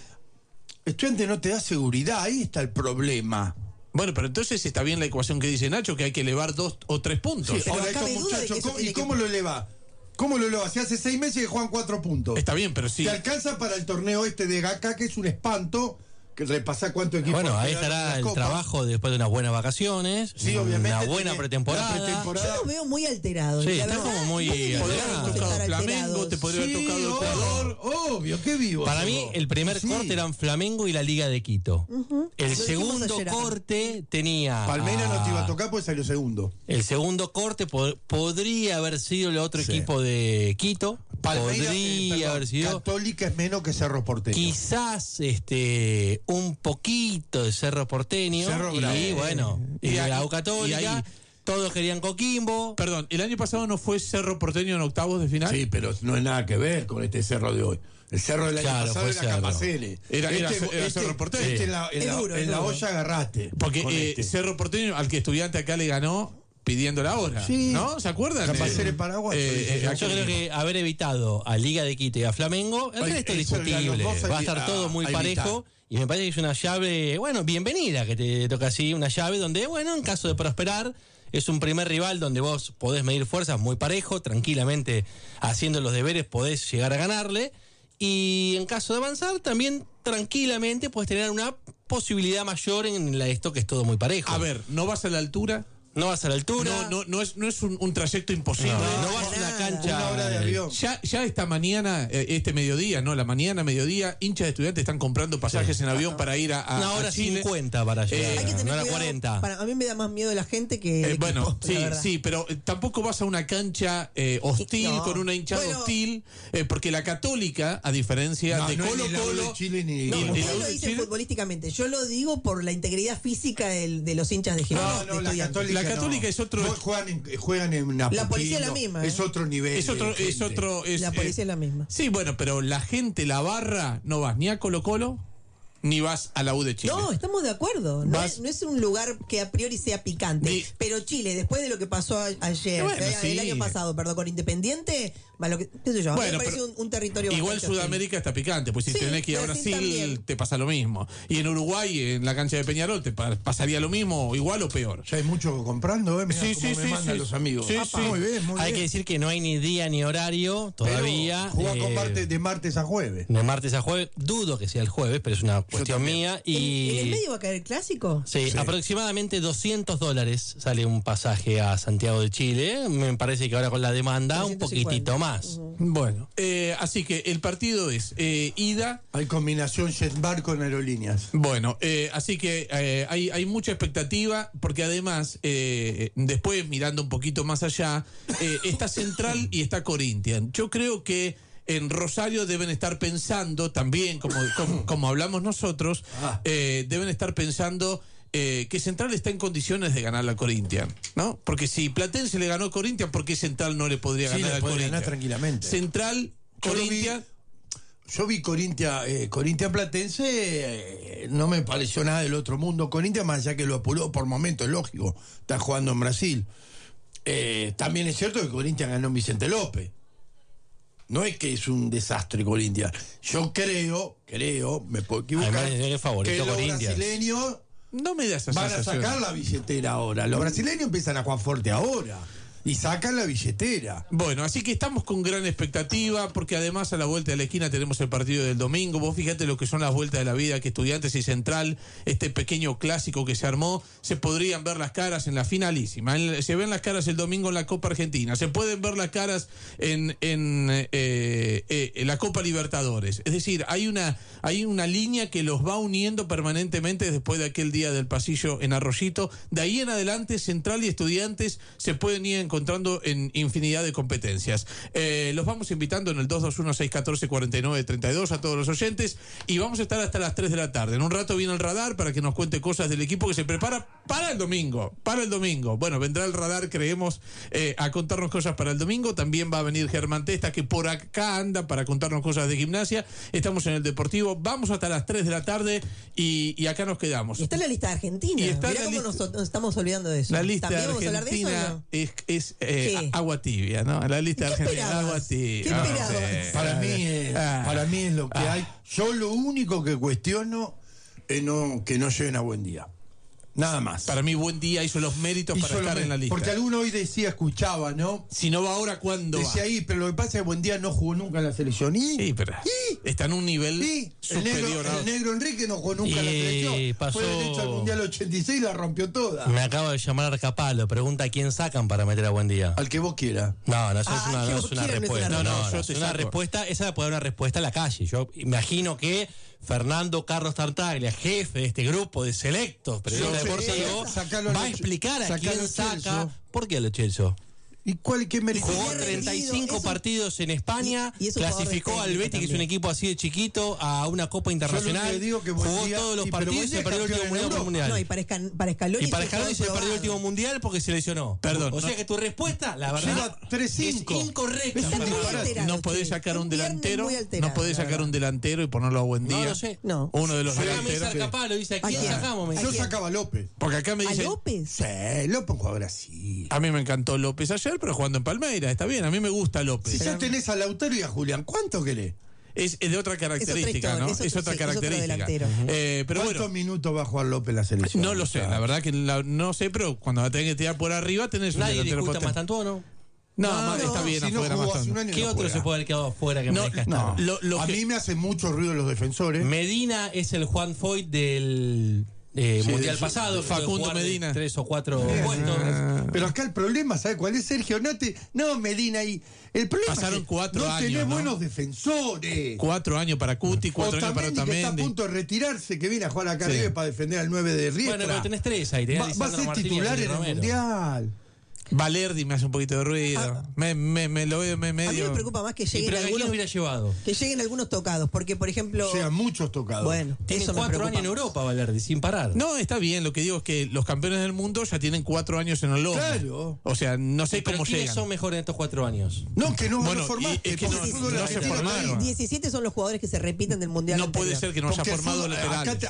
no te da seguridad, ahí está el problema. Bueno, pero entonces está bien la ecuación que dice Nacho, que hay que elevar 2 o 3 puntos. Sí, ahora estos muchachos, ¿y cómo lo eleva? ¿Cómo lo eleva? Si hace 6 meses que juegan 4 puntos. Está bien, pero sí. Te alcanza para el torneo este de Gaca, que es un espanto. Que repasar cuánto equipo. Bueno, ahí estará el trabajo después de unas buenas vacaciones. Sí, obviamente. Una buena pretemporada. Yo lo veo muy alterado. Sí, la está verdad, como muy no tiene Podría que haber estar tocado Flamengo, alterados. te podría haber tocado Ecuador. obvio, qué vivo. Para mí, el primer corte eran Flamengo y la Liga de Quito. El Lo dijimos segundo ayer acá. corte tenía. Palmeiras no te iba a tocar porque salió segundo. El segundo corte podría haber sido el otro equipo de Quito. Podría haber sido. Católica es menos que Cerro Porteño. Quizás un poquito de Cerro Porteño. Cerro y Bravo. bueno, y la U y Católica. ahí- Todos querían Coquimbo. Perdón, ¿el año pasado no fue Cerro Porteño en octavos de final? Sí, pero no es nada que ver con este Cerro de hoy. El Cerro del año Claro, pasado fue era Cerro. Capacele. Era Cerro Porteño. En la Es duro. olla agarraste. Porque con este. Cerro Porteño, al que Estudiante acá le ganó pidiendo la hora. Sí. ¿No? ¿Se acuerdan? Capacele paraguayo. Yo creo que haber evitado a Liga de Quito y a Flamengo, el Oye, resto es eso, los discutible. dos Va a estar todo muy a parejo. Y me parece que es una llave, bueno, bienvenida que te toca así, una llave donde, bueno, en caso de prosperar, es un primer rival donde vos podés medir fuerzas muy parejo, tranquilamente haciendo los deberes podés llegar a ganarle. Y en caso de avanzar, también tranquilamente podés tener una posibilidad mayor en esto que es todo muy parejo. A ver, ¿no vas a la altura? No vas a la altura. No es un trayecto imposible. No vas a una cancha. Una hora de avión. Ya esta mañana, este mediodía, no, la mañana, mediodía, hinchas de Estudiantes están comprando pasajes en avión para ir a Una hora Chile. 50 para llegar. Hay que tener no era cuidado. 40. A mí me da más miedo la gente que el Bueno, equipo, la verdad. sí, pero tampoco vas a una cancha hostil, No. con una hinchada Bueno. hostil, porque la Católica, a diferencia de no es Colo ni la U Colo, de Chile ni No, y la ustedes U lo de dicen Chile- futbolísticamente. Yo lo digo por la integridad física de los hinchas de Gimnasia. No, de la Estudiantes. Católica. La Católica no. es otro- Juegan en una. La policía es la misma, Es ¿eh? otro nivel. es otro, de es gente. otro, es, La policía es la misma. Sí, bueno, pero la gente, la barra, no vas ni a Colo Colo, ni vas a la U de Chile. No, estamos de acuerdo. No Vas- es un lugar que a priori sea picante. Ni- Pero Chile, después de lo que pasó ayer, Bueno, sí. el año pasado, perdón, con Independiente, va lo que, qué sé yo, a mí Bueno, me parece pero un territorio igual bastante Sudamérica está picante, pues si Sí, tenés que ir a Brasil Brasil también. te pasa lo mismo. Y en Uruguay, en la cancha de Peñarol, te pasaría lo mismo, igual o peor. Ya hay mucho comprando, Mirá Sí, cómo sí, me sí, mandan sí. los amigos. Sí, Apa, sí. Muy bien, muy Hay bien. que decir que no hay ni día ni horario todavía. Pero juega de martes a jueves. De martes a jueves. Dudo que sea el jueves, pero es una cuestión también. mía. ¿En el Y medio va a caer el clásico? sí, Sí. aproximadamente $200 sale un pasaje a Santiago de Chile. Me parece que ahora con la demanda un 350. poquitito más. Bueno, así que el partido es ida. Hay combinación jet-bar con aerolíneas. Bueno, así que hay mucha expectativa, porque además, después mirando un poquito más allá, está Central y está Corinthians. Yo creo que en Rosario deben estar pensando también, como hablamos nosotros, deben estar pensando que Central está en condiciones de ganar a Corinthians, ¿no? Porque si Platense le ganó a Corinthians, ¿por qué Central no le podría Sí, ganar le a puede Corinthians? ganar tranquilamente. Central, Yo lo vi- Corinthians. Yo vi Corinthians Platense, no me pareció nada del otro mundo. Corinthians, más allá que lo apuró por momentos, es lógico, está jugando en Brasil. También es cierto que Corinthians ganó en Vicente López. No es que es un desastre Corinthians. Yo creo, me puedo equivocar, Además, es el favorito que los Corinthians. brasileños No me da esa van a sensación. sacar la billetera ahora. Los brasileños empiezan a jugar fuerte ahora y sacan la billetera. Bueno, así que estamos con gran expectativa, porque además a la vuelta de la esquina tenemos el partido del domingo. Vos fíjate lo que son las vueltas de la vida, que Estudiantes y Central, este pequeño clásico que se armó, se podrían ver las caras en la finalísima. Se ven las caras el domingo en la Copa Argentina, se pueden ver las caras en la Copa Libertadores. Es decir, hay una línea que los va uniendo permanentemente después de aquel día del pasillo en Arroyito. De ahí en adelante, Central y Estudiantes se pueden ir encontrando en infinidad de competencias. Los vamos invitando en el 221-614-4932 a todos los oyentes, y vamos a estar hasta las 3 de la tarde. En un rato viene el radar para que nos cuente cosas del equipo que se prepara para el domingo. Bueno, vendrá el radar, creemos, a contarnos cosas para el domingo. También va a venir Germán Testa, que por acá anda para contarnos cosas de Gimnasia. Estamos en el Deportivo, vamos hasta las 3 de la tarde y acá nos quedamos. Y está en la lista de Argentina. Y está Mirá en la cómo lista- nos estamos olvidando de eso. La lista de ¿También vamos a hablar de eso Argentina o no? es ¿Qué? agua tibia, ¿no? La lista de ¿Qué Argentina, esperabas? agua tibia. ¿Qué No esperabas? sé. Para mí es lo que hay. Yo lo único que cuestiono es que no lleguen a buen día. Nada más. Para mí, Buendía hizo los méritos para estar en la lista. Porque alguno hoy decía, escuchaba, ¿no? Si no va ahora, ¿cuándo decía va? ahí, pero lo que pasa es que Buendía no jugó nunca en la selección. Sí, pero está en un nivel superior. El negro Enrique no jugó nunca en la selección. Fue derecho al Mundial 86 y la rompió toda. Me acaba de llamar Arcapalo, pregunta a quién sacan para meter a Buendía. Al que vos quieras. No, eso es una respuesta. No, es una respuesta, esa puede dar una respuesta a la calle. Yo imagino que Fernando Carlos Tartaglia, jefe de este grupo de selectos periodistas deportivos, va a explicar a quién saca. ¿Por qué a Lo Celso? ¿Y qué mérito? Jugó 35 partidos en España, clasificó al Betis, que es un equipo así de chiquito, a una Copa Internacional. Jugó todos los partidos y se perdió el último mundial. No, y para Scaloni. Y para Scaloni se perdió el último mundial porque se lesionó. Perdón. O sea que tu respuesta, la verdad, es incorrecta. No podés sacar un delantero. No podés sacar un delantero y ponerlo a Buendía. No lo sé. No. Uno de los delanteros. Capalo, dice, ¿a quién sacamos? Yo sacaba a López. Porque acá me dicen. ¿A López? Sí, López jugaba a Brasil. A mí me encantó López ayer, pero jugando en Palmeiras, está bien, a mí me gusta López. Si ya tenés a Lautaro y a Julián, ¿cuánto querés? Es de otra característica, ¿no? Es otra característica. Pero ¿cuántos minutos va a jugar López en la selección? No lo sé, la verdad que no sé, pero cuando la tenés que tirar por arriba tenés un delantero potente. ¿Nadie discuta Mastantuono? No, está bien si afuera. ¿Qué otro se puede haber quedado afuera que merezca estar? A mí me hace mucho ruido los defensores. Medina es el Juan Foyt del mundial pasado. Facundo Medina. 3 o 4 puestos. Pero acá el problema, ¿sabes cuál es, Sergio? No, Medina ahí. El problema pasaron es que 4 no años, tenés ¿no? buenos defensores. 4 años para Cuti, 4 años para Otamendi. Que está a punto de retirarse, que viene a jugar acá arriba para defender al 9 de Riestra. Bueno, pero tenés 3 ahí. Va a ser titular en el Mundial. Valerdi me hace un poquito de ruido. Me lo veo medio. A mí me preocupa más que lleguen algunos. Hubiera llevado? Que lleguen algunos tocados, porque por ejemplo. Llegan muchos tocados. Bueno, tiene 4 años en Europa, Valerdi, sin parar. No, está bien. Lo que digo es que los campeones del mundo ya tienen 4 años en el lomo. Claro. O sea, no sé cómo ¿quiénes llegan. son mejores en estos 4 años? No, que no bueno, formaste. Es que no se formaron. 17 son los jugadores que se repiten del mundial. No puede ser que no haya formado laterales.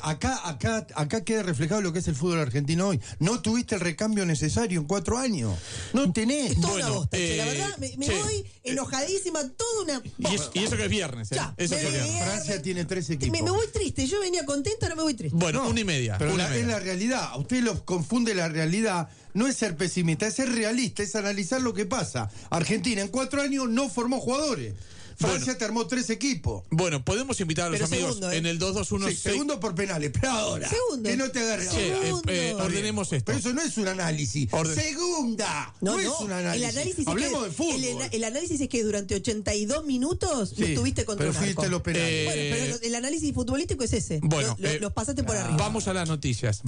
Acá queda reflejado lo que es el fútbol argentino hoy. No tuviste el recambio necesario en 4 años. No tenés. Es toda una bosta, la verdad, me voy enojadísima, toda una bosta. Y eso que es viernes, Eso que es viernes. Francia tiene 3 equipos. Me voy triste, yo venía contenta, ahora me voy triste. Bueno, 1:30. Pero es la realidad. Usted los confunde la realidad. No es ser pesimista, es ser realista, es analizar lo que pasa. Argentina en 4 años no formó jugadores. Francia te armó 3 equipos. Bueno, podemos invitar a los amigos segundo, en el 2-2-1-6. Segundo por penales, pero ahora. Segundo. Que no te agarre. Ordenemos esto. Pero eso no es un análisis. Segunda. No es un análisis. Hablemos de fútbol. El análisis es que durante 82 minutos no estuviste contra pero fuiste a los penales. Bueno, pero el análisis futbolístico es ese. Bueno, los pasaste por arriba. Vamos a las noticias.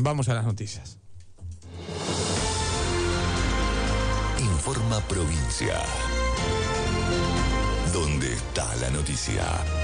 Informa Provincia. ¿Dónde está la noticia?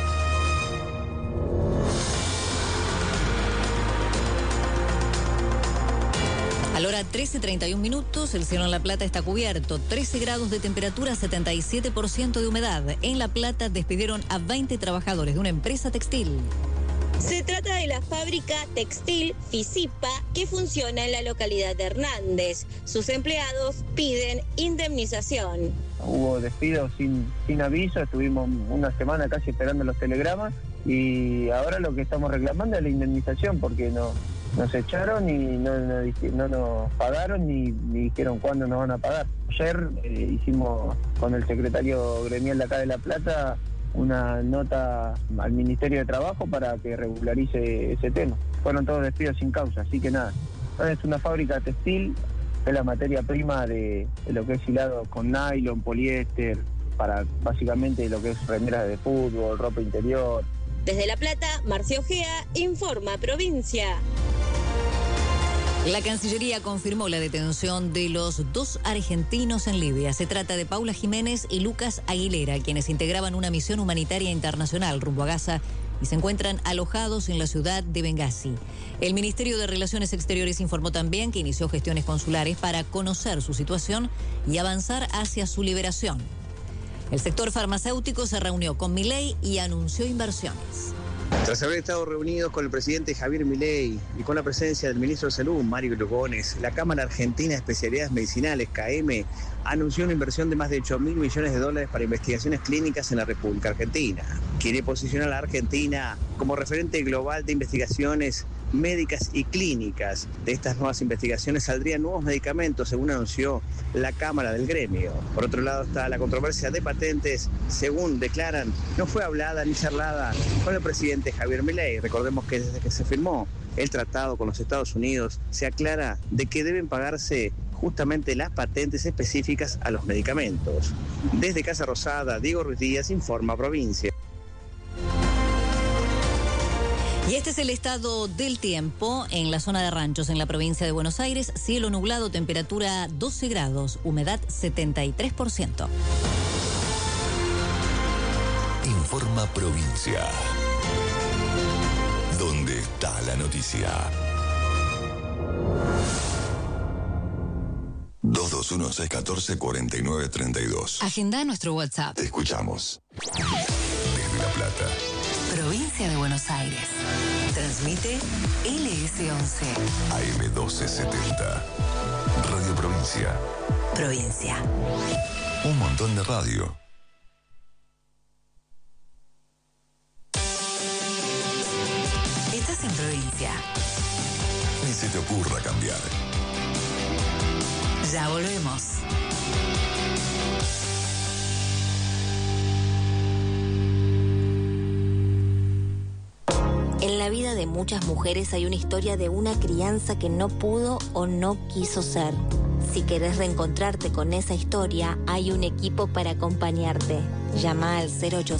A la hora 13:31, el cielo en La Plata está cubierto, 13 grados de temperatura, 77% de humedad. En La Plata despidieron a 20 trabajadores de una empresa textil. Se trata de la fábrica textil Fisipa que funciona en la localidad de Hernández. Sus empleados piden indemnización. Hubo despidos sin aviso, estuvimos una semana casi esperando los telegramas y ahora lo que estamos reclamando es la indemnización porque nos echaron y no nos pagaron ni dijeron cuándo nos van a pagar. Ayer hicimos con el secretario gremial de acá de La Plata una nota al Ministerio de Trabajo para que regularice ese tema. Fueron todos despidos sin causa, así que nada. Es una fábrica textil, es la materia prima de lo que es hilado con nylon, poliéster, para básicamente lo que es remeras de fútbol, ropa interior. Desde La Plata, Marcio Ojea, Informa Provincia. La Cancillería confirmó la detención de los 2 argentinos en Libia. Se trata de Paula Jiménez y Lucas Aguilera, quienes integraban una misión humanitaria internacional rumbo a Gaza y se encuentran alojados en la ciudad de Bengasi. El Ministerio de Relaciones Exteriores informó también que inició gestiones consulares para conocer su situación y avanzar hacia su liberación. El sector farmacéutico se reunió con Milei y anunció inversiones. Tras haber estado reunidos con el presidente Javier Milei y con la presencia del ministro de Salud, Mario Lugones, la Cámara Argentina de Especialidades Medicinales, CAEME, anunció una inversión de más de $8.000 millones para investigaciones clínicas en la República Argentina. Quiere posicionar a la Argentina como referente global de investigaciones médicas y clínicas. De estas nuevas investigaciones saldrían nuevos medicamentos, según anunció la Cámara del Gremio. Por otro lado está la controversia de patentes, según declaran, no fue hablada ni charlada con el presidente Javier Milei. Recordemos que desde que se firmó el tratado con los Estados Unidos, se aclara de que deben pagarse justamente las patentes específicas a los medicamentos. Desde Casa Rosada, Diego Ruiz Díaz, informa Provincia. Y este es el estado del tiempo en la zona de Ranchos, en la provincia de Buenos Aires. Cielo nublado, temperatura 12 grados, humedad 73%. Informa Provincia. ¿Dónde está la noticia? 221-614-4932. Agenda nuestro WhatsApp. Te escuchamos. Desde La Plata. Provincia de Buenos Aires. Transmite LS11. AM1270. Radio Provincia. Provincia. Un montón de radio. Estás en Provincia. Ni se te ocurra cambiar. Ya volvemos. En la vida de muchas mujeres hay una historia de una crianza que no pudo o no quiso ser. Si querés reencontrarte con esa historia, hay un equipo para acompañarte. Llama al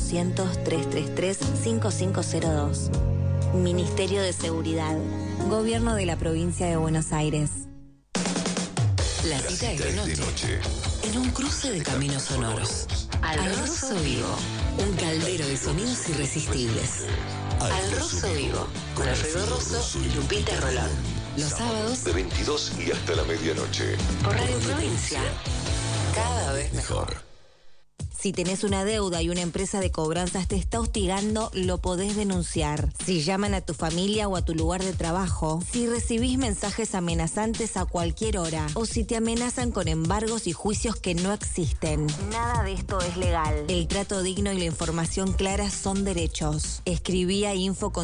0800-333-5502. Ministerio de Seguridad. Gobierno de la Provincia de Buenos Aires. La cita es de noche. En un cruce de caminos sonoros. Al Rosso Vivo. Un caldero de sonidos irresistibles. Al Rosso Vivo. Con Alfredo Rosso y Lupita Rolón. Los sábados de 22 y hasta la medianoche. Por Radio Provincia. Cada vez mejor. Si tenés una deuda y una empresa de cobranzas te está hostigando, lo podés denunciar. Si llaman a tu familia o a tu lugar de trabajo, si recibís mensajes amenazantes a cualquier hora, o si te amenazan con embargos y juicios que no existen. Nada de esto es legal. El trato digno y la información clara son derechos. Escribí a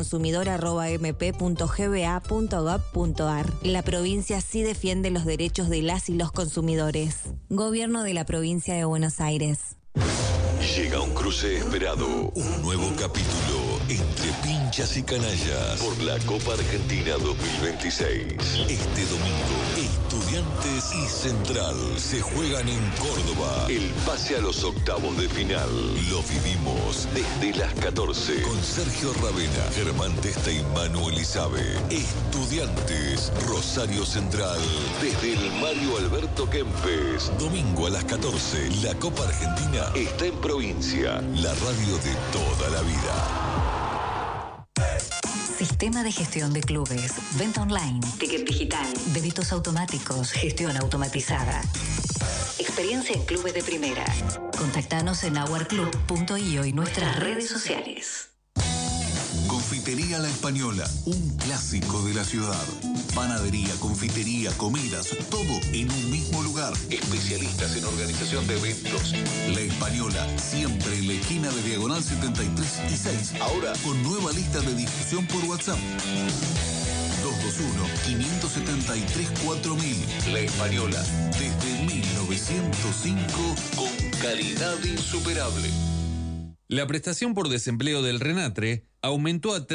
infoconsumidor@mp.gba.gov.ar. La provincia sí defiende los derechos de las y los consumidores. Gobierno de la Provincia de Buenos Aires. Llega un cruce esperado, un nuevo capítulo entre pinchas y canallas por la Copa Argentina 2026. Este domingo, Estudiantes y Central se juegan en Córdoba. El pase a los octavos de final lo vivimos desde las 14 con Sergio Ravena, Germán Testa y Manu Elizabe. Estudiantes, Rosario Central, desde el Mario Alberto Kempes. Domingo a las 14, la Copa Argentina está en Provincia, la radio de toda la vida. Sistema de gestión de clubes, venta online, ticket digital, débitos automáticos, gestión automatizada. Experiencia en clubes de primera. Contactanos en hourclub.io y nuestras redes sociales. Confitería La Española, un clásico de la ciudad. Panadería, confitería, comidas, todo en un mismo lugar. Especialistas en organización de eventos. La Española, siempre en la esquina de Diagonal 73 y 6. Ahora con nueva lista de difusión por WhatsApp. 221-573-4000. La Española, desde 1905, con calidad insuperable. La prestación por desempleo del RENATRE aumentó a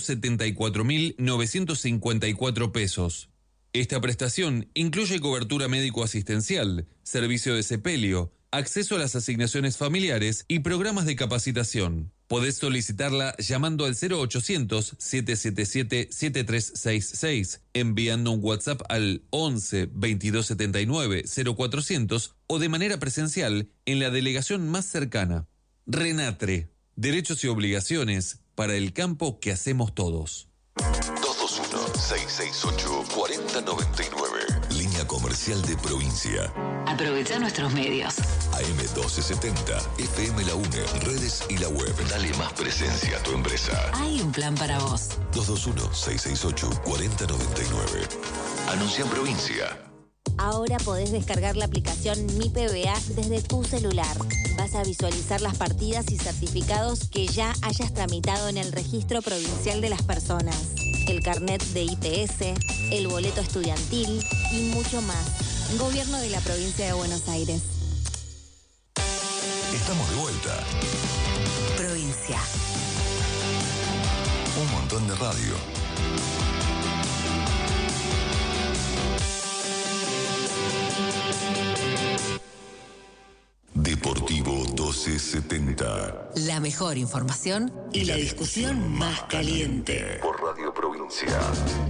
374.954 pesos. Esta prestación incluye cobertura médico-asistencial, servicio de sepelio, acceso a las asignaciones familiares y programas de capacitación. Podés solicitarla llamando al 0800-777-7366, enviando un WhatsApp al 11 2279 0400 o de manera presencial en la delegación más cercana. RENATRE, derechos y obligaciones para el campo que hacemos todos. 221-668-4099. Línea comercial de Provincia. Aprovecha nuestros medios. AM1270, FM La UNE, redes y la web. Dale más presencia a tu empresa. Hay un plan para vos. 221-668-4099. Anuncia en Provincia. Ahora podés descargar la aplicación Mi PBA desde tu celular. Vas a visualizar las partidas y certificados que ya hayas tramitado en el Registro Provincial de las Personas, el carnet de IPS, el boleto estudiantil y mucho más. Gobierno de la Provincia de Buenos Aires. Estamos de vuelta. Provincia. Un montón de radio. Deportivo 1270. La mejor información y la discusión más caliente. Por Radio Provincia.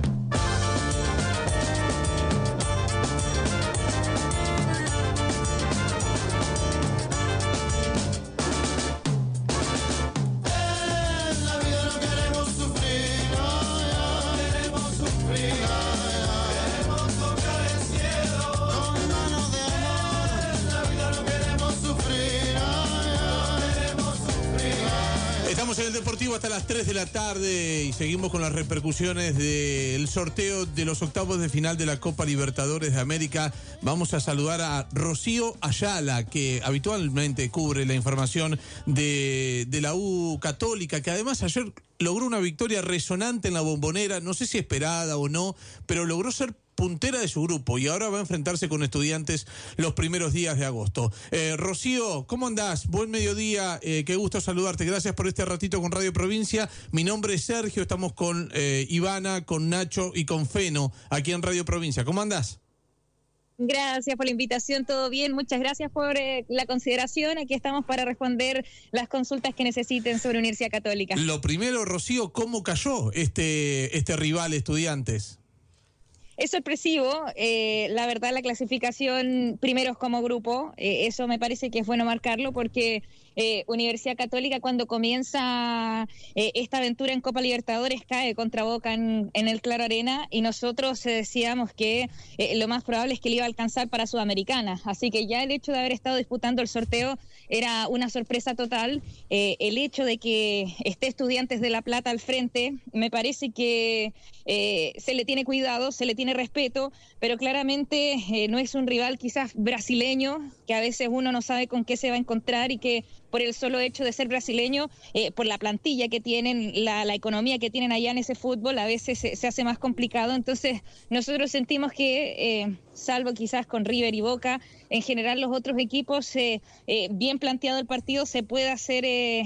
Estamos en el Deportivo hasta las 3 de la tarde y seguimos con las repercusiones del sorteo de los octavos de final de la Copa Libertadores de América. Vamos a saludar a Rocío Ayala, que habitualmente cubre la información de la U Católica, que además ayer logró una victoria resonante en la Bombonera, no sé si esperada o no, pero logró ser puntera de su grupo y ahora va a enfrentarse con Estudiantes los primeros días de agosto. Rocío, ¿cómo andás? Buen mediodía, qué gusto saludarte. Gracias por este ratito con Radio Provincia. Mi nombre es Sergio, estamos con Ivana, con Nacho y con Feno aquí en Radio Provincia. ¿Cómo andás? Gracias por la invitación, todo bien, muchas gracias por la consideración. Aquí estamos para responder las consultas que necesiten sobre Universidad Católica. Lo primero, Rocío, ¿cómo cayó este rival Estudiantes? Es sorpresivo, la verdad, la clasificación primeros como grupo, eso me parece que es bueno marcarlo porque Universidad Católica cuando comienza esta aventura en Copa Libertadores cae contra Boca en el Claro Arena y nosotros decíamos que lo más probable es que le iba a alcanzar para Sudamericana, así que ya el hecho de haber estado disputando el sorteo era una sorpresa total. El hecho de que esté Estudiantes de La Plata al frente, me parece que se le tiene cuidado, se le tiene respeto, pero claramente no es un rival quizás brasileño, que a veces uno no sabe con qué se va a encontrar y que por el solo hecho de ser brasileño, por la plantilla que tienen, la economía que tienen allá en ese fútbol, a veces se hace más complicado. Entonces nosotros sentimos que, salvo quizás con River y Boca, en general los otros equipos, bien planteado el partido, se puede hacer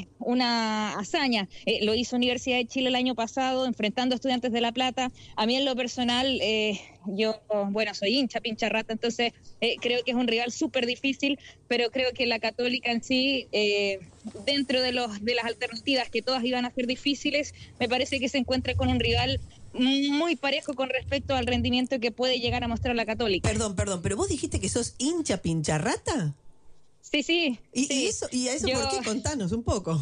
una hazaña. Lo hizo Universidad de Chile el año pasado, enfrentando a Estudiantes de La Plata. A mí en lo personal, yo, bueno, soy hincha, pincha rata, entonces creo que es un rival súper difícil, pero creo que la Católica en sí, dentro de las alternativas que todas iban a ser difíciles, me parece que se encuentra con un rival muy parejo con respecto al rendimiento que puede llegar a mostrar la Católica. Perdón, pero vos dijiste que sos hincha pincha rata. Sí. ¿Y a eso por qué? Contanos un poco.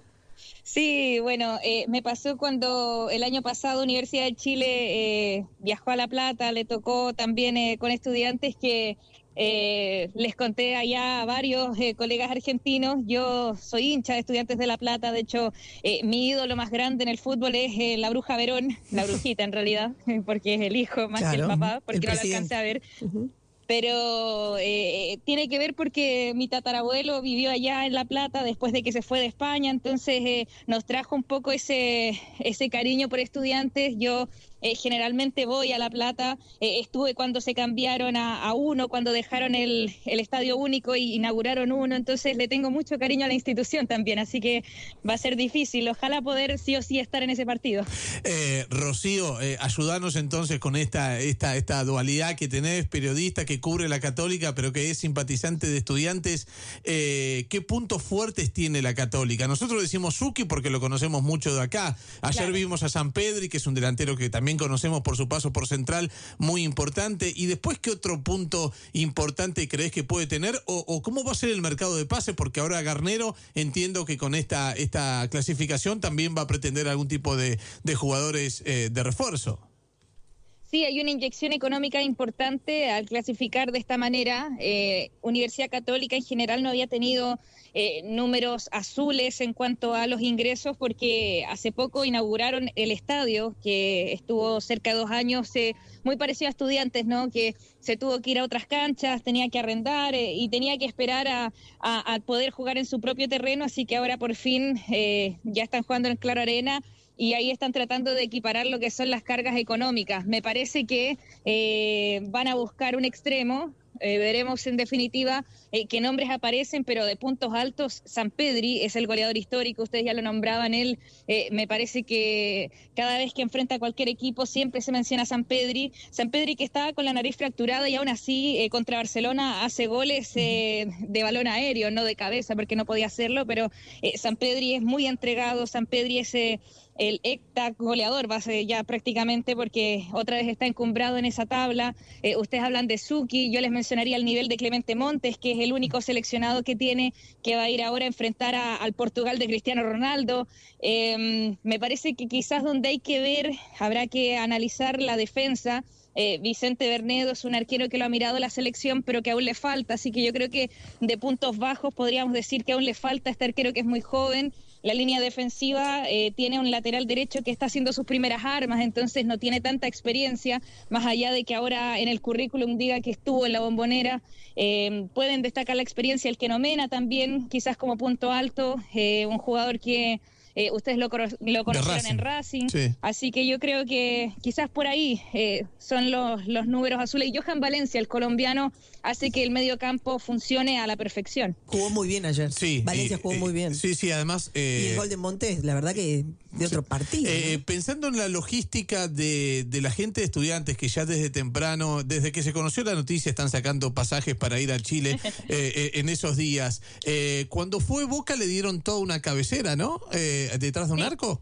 Sí, bueno, me pasó cuando el año pasado Universidad de Chile viajó a La Plata, le tocó también con Estudiantes que les conté allá a varios colegas argentinos. Yo soy hincha de Estudiantes de La Plata, de hecho mi ídolo más grande en el fútbol es la Bruja Verón, la brujita en realidad, porque es el hijo más que el papá, porque no lo alcancé a ver. Uh-huh. Pero tiene que ver porque mi tatarabuelo vivió allá en La Plata después de que se fue de España, entonces nos trajo un poco ese cariño por Estudiantes. Yo generalmente voy a La Plata, estuve cuando se cambiaron a uno, cuando dejaron el estadio único y inauguraron uno, entonces le tengo mucho cariño a la institución también, así que va a ser difícil, ojalá poder sí o sí estar en ese partido. Rocío, ayúdanos entonces con esta dualidad que tenés, periodista que cubre la Católica pero que es simpatizante de Estudiantes. ¿Qué puntos fuertes tiene la Católica? Nosotros decimos Zucchi porque lo conocemos mucho de acá. Ayer vimos a Sampedri, que es un delantero que también conocemos por su paso por Central, muy importante. Y después, ¿qué otro punto importante crees que puede tener? ¿O cómo va a ser el mercado de pases? Porque ahora Garnero, entiendo que con esta clasificación también va a pretender algún tipo de jugadores de refuerzo. Sí, hay una inyección económica importante al clasificar de esta manera. Universidad Católica en general no había tenido números azules en cuanto a los ingresos porque hace poco inauguraron el estadio que estuvo cerca de 2 años, muy parecido a Estudiantes, ¿no? Que se tuvo que ir a otras canchas, tenía que arrendar y tenía que esperar a poder jugar en su propio terreno, así que ahora por fin ya están jugando en Claro Arena. Y ahí están tratando de equiparar lo que son las cargas económicas. Me parece que van a buscar un extremo. Veremos en definitiva qué nombres aparecen, pero de puntos altos, Sampedri es el goleador histórico, ustedes ya lo nombraban él. Me parece que cada vez que enfrenta a cualquier equipo siempre se menciona a Sampedri que estaba con la nariz fracturada y aún así contra Barcelona hace goles de balón aéreo, no de cabeza porque no podía hacerlo, pero Sampedri es muy entregado, Sampedri es el hectac goleador, va a ser ya prácticamente porque otra vez está encumbrado en esa tabla. Ustedes hablan de Zucchi, yo les mencionaría el nivel de Clemente Montes, que es el único seleccionado que tiene, que va a ir ahora a enfrentar al Portugal de Cristiano Ronaldo. Me parece que quizás donde hay que ver, habrá que analizar la defensa. Vicente Bernedo es un arquero que lo ha mirado la selección, pero que aún le falta, así que yo creo que de puntos bajos podríamos decir que aún le falta a este arquero que es muy joven. La línea defensiva tiene un lateral derecho que está haciendo sus primeras armas, entonces no tiene tanta experiencia, más allá de que ahora en el currículum diga que estuvo en la Bombonera. Pueden destacar la experiencia el Keno Mena también, quizás como punto alto, un jugador que ustedes lo conocieron en Racing, sí. Así que yo creo que quizás por ahí son los números azules. Y Johan Valencia, el colombiano, hace que el medio campo funcione a la perfección. Jugó muy bien ayer. Sí, Valencia jugó muy bien. Sí, además... y el gol de Montes, la verdad que de otro partido. ¿No? Pensando en la logística de la gente de Estudiantes, que ya desde temprano, desde que se conoció la noticia, están sacando pasajes para ir a Chile en esos días. Cuando fue Boca le dieron toda una cabecera, ¿no? ¿Detrás de un arco?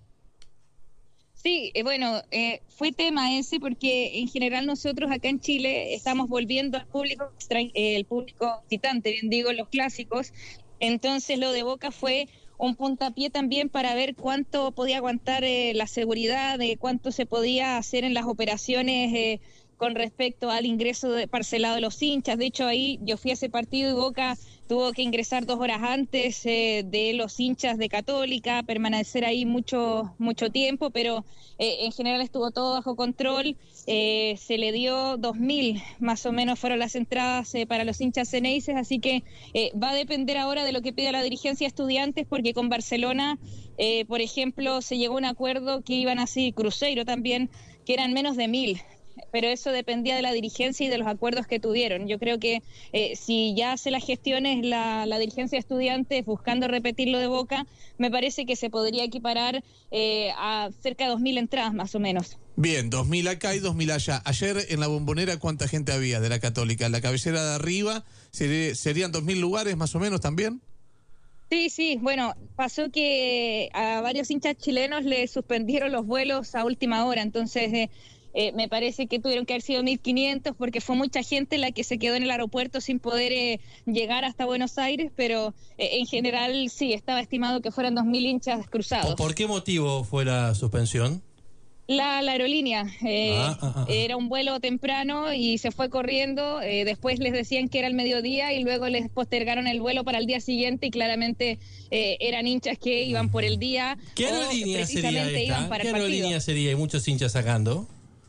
Sí, bueno, fue tema ese porque en general nosotros acá en Chile estamos volviendo al público, el público visitante, bien digo, los clásicos. Entonces lo de Boca fue un puntapié también para ver cuánto podía aguantar la seguridad, cuánto se podía hacer en las operaciones con respecto al ingreso parcelado de los hinchas. De hecho, ahí yo fui a ese partido y Boca tuvo que ingresar 2 horas antes de los hinchas de Católica, permanecer ahí mucho tiempo, pero en general estuvo todo bajo control. Se le dio 2.000, más o menos fueron las entradas para los hinchas ceneices, así que va a depender ahora de lo que pida la dirigencia de Estudiantes, porque con Barcelona, por ejemplo, se llegó a un acuerdo que iban así, Cruzeiro también, que eran menos de 1.000. Pero eso dependía de la dirigencia y de los acuerdos que tuvieron. Yo creo que si ya hace las gestiones la dirigencia de Estudiantes buscando repetir lo de Boca, me parece que se podría equiparar a cerca de 2.000 entradas más o menos. Bien, 2.000 acá y 2.000 allá. Ayer en la Bombonera, ¿cuánta gente había de la Católica? La cabecera de arriba, ¿serían 2.000 lugares más o menos también? Sí, bueno, pasó que a varios hinchas chilenos le suspendieron los vuelos a última hora, entonces... me parece que tuvieron que haber sido 1.500 porque fue mucha gente la que se quedó en el aeropuerto sin poder llegar hasta Buenos Aires, pero en general sí, estaba estimado que fueran 2.000 hinchas cruzados. ¿Por qué motivo fue la suspensión? La aerolínea, era un vuelo temprano y se fue corriendo, después les decían que era el mediodía y luego les postergaron el vuelo para el día siguiente y claramente eran hinchas que iban por el día. ¿Qué aerolínea sería esta? Para ¿Qué aerolínea sería? Hay muchos hinchas sacando.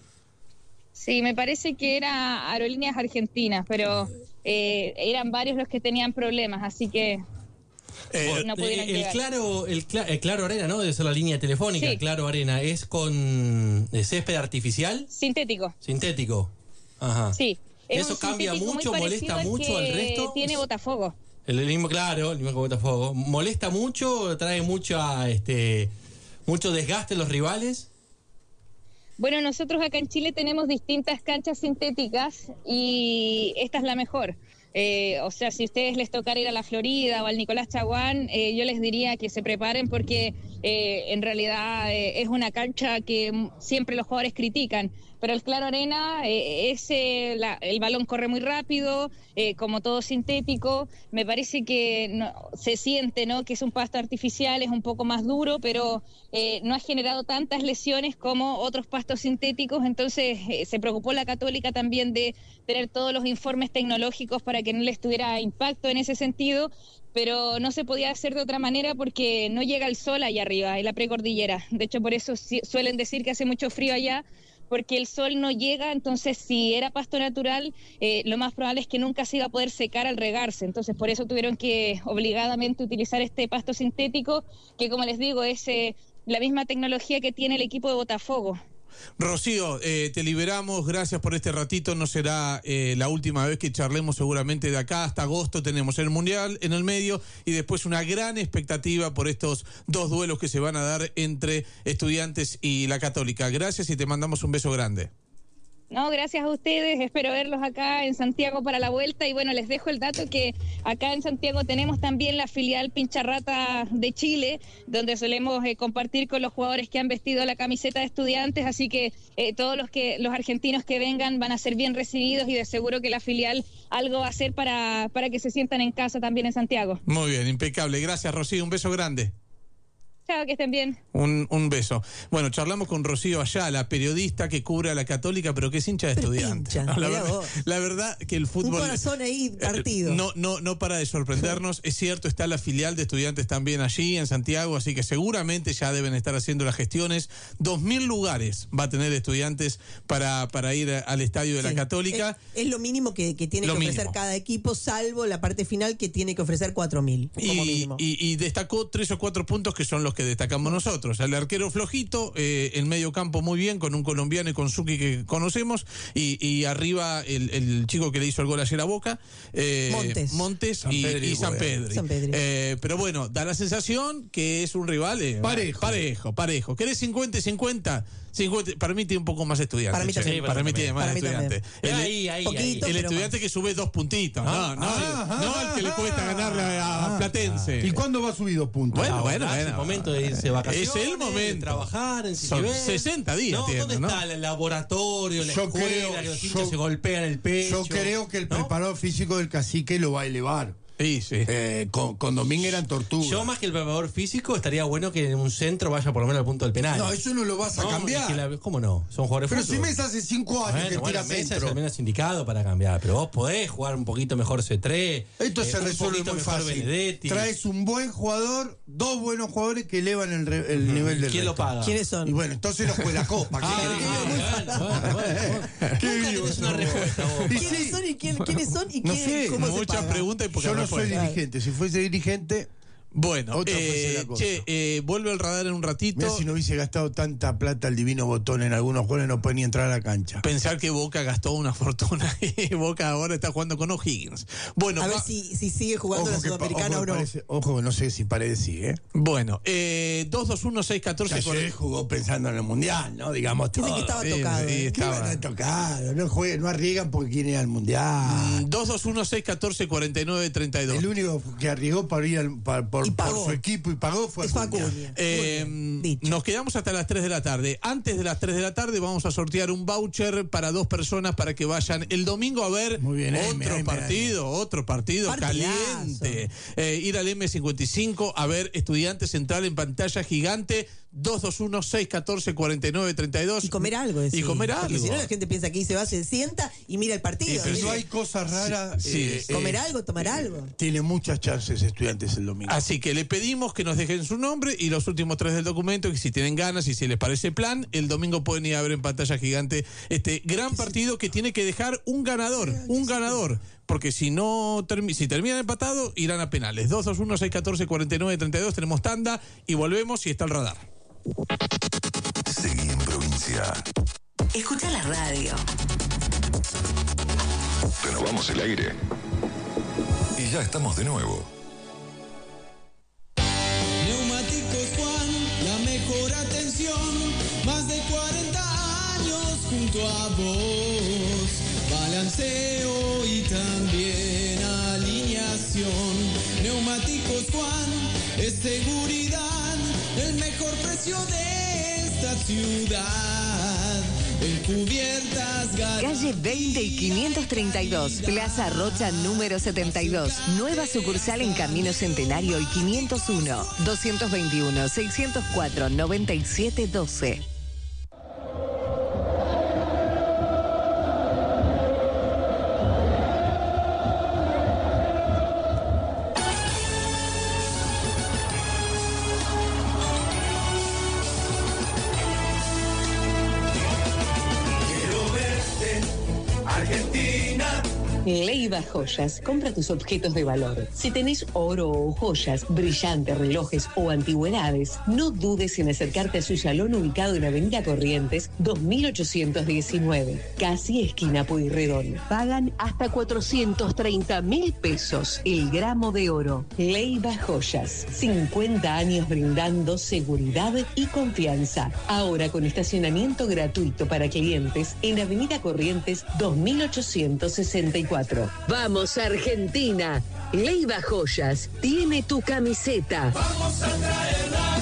Sí, me parece que era Aerolíneas Argentinas, pero eran varios los que tenían problemas, así que no pudieron llegar. Claro Arena, ¿no? Debe ser la línea telefónica. Sí. Claro Arena, ¿es con césped artificial? Sintético. Ajá. Sí. ¿Eso cambia mucho, molesta mucho al resto? Tiene Botafogo. El mismo que Botafogo. ¿Molesta mucho? ¿Trae mucho desgaste a los rivales? Bueno, nosotros acá en Chile tenemos distintas canchas sintéticas y esta es la mejor. O sea, si a ustedes les tocara ir a la Florida o al Nicolás Chaguán, yo les diría que se preparen porque en realidad es una cancha que siempre los jugadores critican. Pero el Claro Arena, el balón corre muy rápido, como todo sintético. Me parece que se siente, ¿no?, que es un pasto artificial, es un poco más duro, pero no ha generado tantas lesiones como otros pastos sintéticos. Entonces se preocupó la Católica también de tener todos los informes tecnológicos para que no les tuviera impacto en ese sentido, pero no se podía hacer de otra manera porque no llega el sol allá arriba, en la precordillera. De hecho, por eso suelen decir que hace mucho frío allá, porque el sol no llega. Entonces si era pasto natural, lo más probable es que nunca se iba a poder secar al regarse. Entonces por eso tuvieron que obligadamente utilizar este pasto sintético, que como les digo es la misma tecnología que tiene el equipo de Botafogo. Rocío, te liberamos, gracias por este ratito, no será la última vez que charlemos, seguramente de acá hasta agosto tenemos el Mundial en el medio y después una gran expectativa por estos dos duelos que se van a dar entre Estudiantes y la Católica. Gracias y te mandamos un beso grande. No, gracias a ustedes, espero verlos acá en Santiago para la vuelta. Y bueno, les dejo el dato que acá en Santiago tenemos también la filial Pincharrata de Chile, donde solemos compartir con los jugadores que han vestido la camiseta de Estudiantes, así que todos los argentinos que vengan van a ser bien recibidos y de seguro que la filial algo va a hacer para que se sientan en casa también en Santiago. Muy bien, impecable, gracias Rocío, un beso grande. Chao, que estén bien. Un beso. Bueno, charlamos con Rocío Ayala, periodista que cubre a la Católica, pero que es hincha de Estudiantes. No, la verdad que el fútbol... Un corazón ahí partido. No para de sorprendernos. Es cierto, está la filial de Estudiantes también allí en Santiago, así que seguramente ya deben estar haciendo las gestiones. 2.000 lugares va a tener Estudiantes para ir al estadio de la Católica. Es lo mínimo que tiene que ofrecer cada equipo, salvo la parte final que tiene que ofrecer 4.000 como mínimo. Y destacó 3 o 4 puntos que son los que destacamos nosotros. El arquero flojito, el medio campo muy bien, con un colombiano y con Suki que conocemos, y arriba el chico que le hizo el gol ayer a Boca, Montes y San Pedro. Pero bueno, da la sensación que es un rival parejo. ¿Querés 50 y 50? 50, para mí tiene un poco más Estudiantes. Para mí tiene más Estudiantes. El Estudiante que sube 2 puntitos. No el que le cuesta ganarle a Platense. ¿Y cuándo va a subir 2 puntos? Bueno. Es el momento de irse de vacaciones. Es el momento. De trabajar en Son 60 días. ¿Dónde está el laboratorio, la escuela, que los hinchas se golpean el pecho? Yo creo que el preparador físico del Cacique lo va a elevar. Sí. Con Domínguez eran tortugas. Yo más que el preparador físico estaría bueno que en un centro vaya por lo menos al punto del penal. No, eso no lo vas a cambiar. ¿Cómo no? Son jugadores de fútbol. Pero si Mesa hace 5 años que tira Mesa centro. es el menos indicado para cambiar, pero vos podés jugar un poquito mejor C3. Esto se resuelve muy fácil. Benedetti. Traes un buen jugador, 2 buenos jugadores que elevan el nivel del ¿Quién resto. lo paga? ¿Quiénes son? Y bueno, entonces los juega la Copa. Es una respuesta vos. ¿Quiénes son y quiénes No sé, muchas preguntas y pocas Yo no respuestas. soy dirigente. Si fuese dirigente... Bueno, vuelve el radar en un ratito. Mirá, si no hubiese gastado tanta plata el divino Botón en algunos juegos, no puede ni entrar a la cancha. Pensar que Boca gastó una fortuna y Boca ahora está jugando con O'Higgins. Bueno, a ver si sigue jugando la Sudamericana o no. Ojo, no sé si Paredes sigue. Bueno, 221-614. Ayer jugó pensando en el Mundial, ¿no? Digamos todo. Dice que estaba tocado. Estaba tocado. No arriesgan porque quieren ir al Mundial. 221-614-4932. El único que arriesgó para ir por su equipo y pagó fue Acuña. Nos quedamos hasta las 3 de la tarde. Antes de las 3 de la tarde vamos a sortear un voucher para 2 personas para que vayan el domingo a ver otro partido caliente. Ir al M55 a ver Estudiantes Central en pantalla gigante. 221-614-4932. Y comer algo. Y comer algo. Porque si no la gente piensa que ahí se va, se sienta y mira el partido. Pero no hay cosas raras. Comer algo, tomar algo. Tiene muchas chances Estudiantes el domingo. Así que le pedimos que nos dejen su nombre y los últimos 3 del documento, que si tienen ganas y si les parece plan, el domingo pueden ir a ver en pantalla gigante este gran partido que tiene que dejar un ganador. Porque si terminan empatados, irán a penales. 221-614-4932. Tenemos tanda y volvemos y está el radar. Seguí en provincia. Escucha la radio. Renovamos el aire. Y ya estamos de nuevo. Neumáticos Juan, la mejor atención. Más de 40 años junto a vos. Balanceo y también alineación. Neumáticos Juan, es seguridad, el mejor comercio de esta ciudad. Encubiertas Calle 20 y 532, Plaza Rocha número 72. Nueva sucursal en Camino Centenario y 501, 221-604-9712. Leiva Joyas, compra tus objetos de valor. Si tenés oro o joyas, brillantes, relojes o antigüedades, no dudes en acercarte a su salón ubicado en Avenida Corrientes 2819, casi esquina Pueyrredón. Pagan hasta 430.000 pesos el gramo de oro. Leiva Joyas, 50 años brindando seguridad y confianza. Ahora con estacionamiento gratuito para clientes en Avenida Corrientes 2864. Vamos Argentina, Leiva Joyas tiene tu camiseta. Vamos a traer la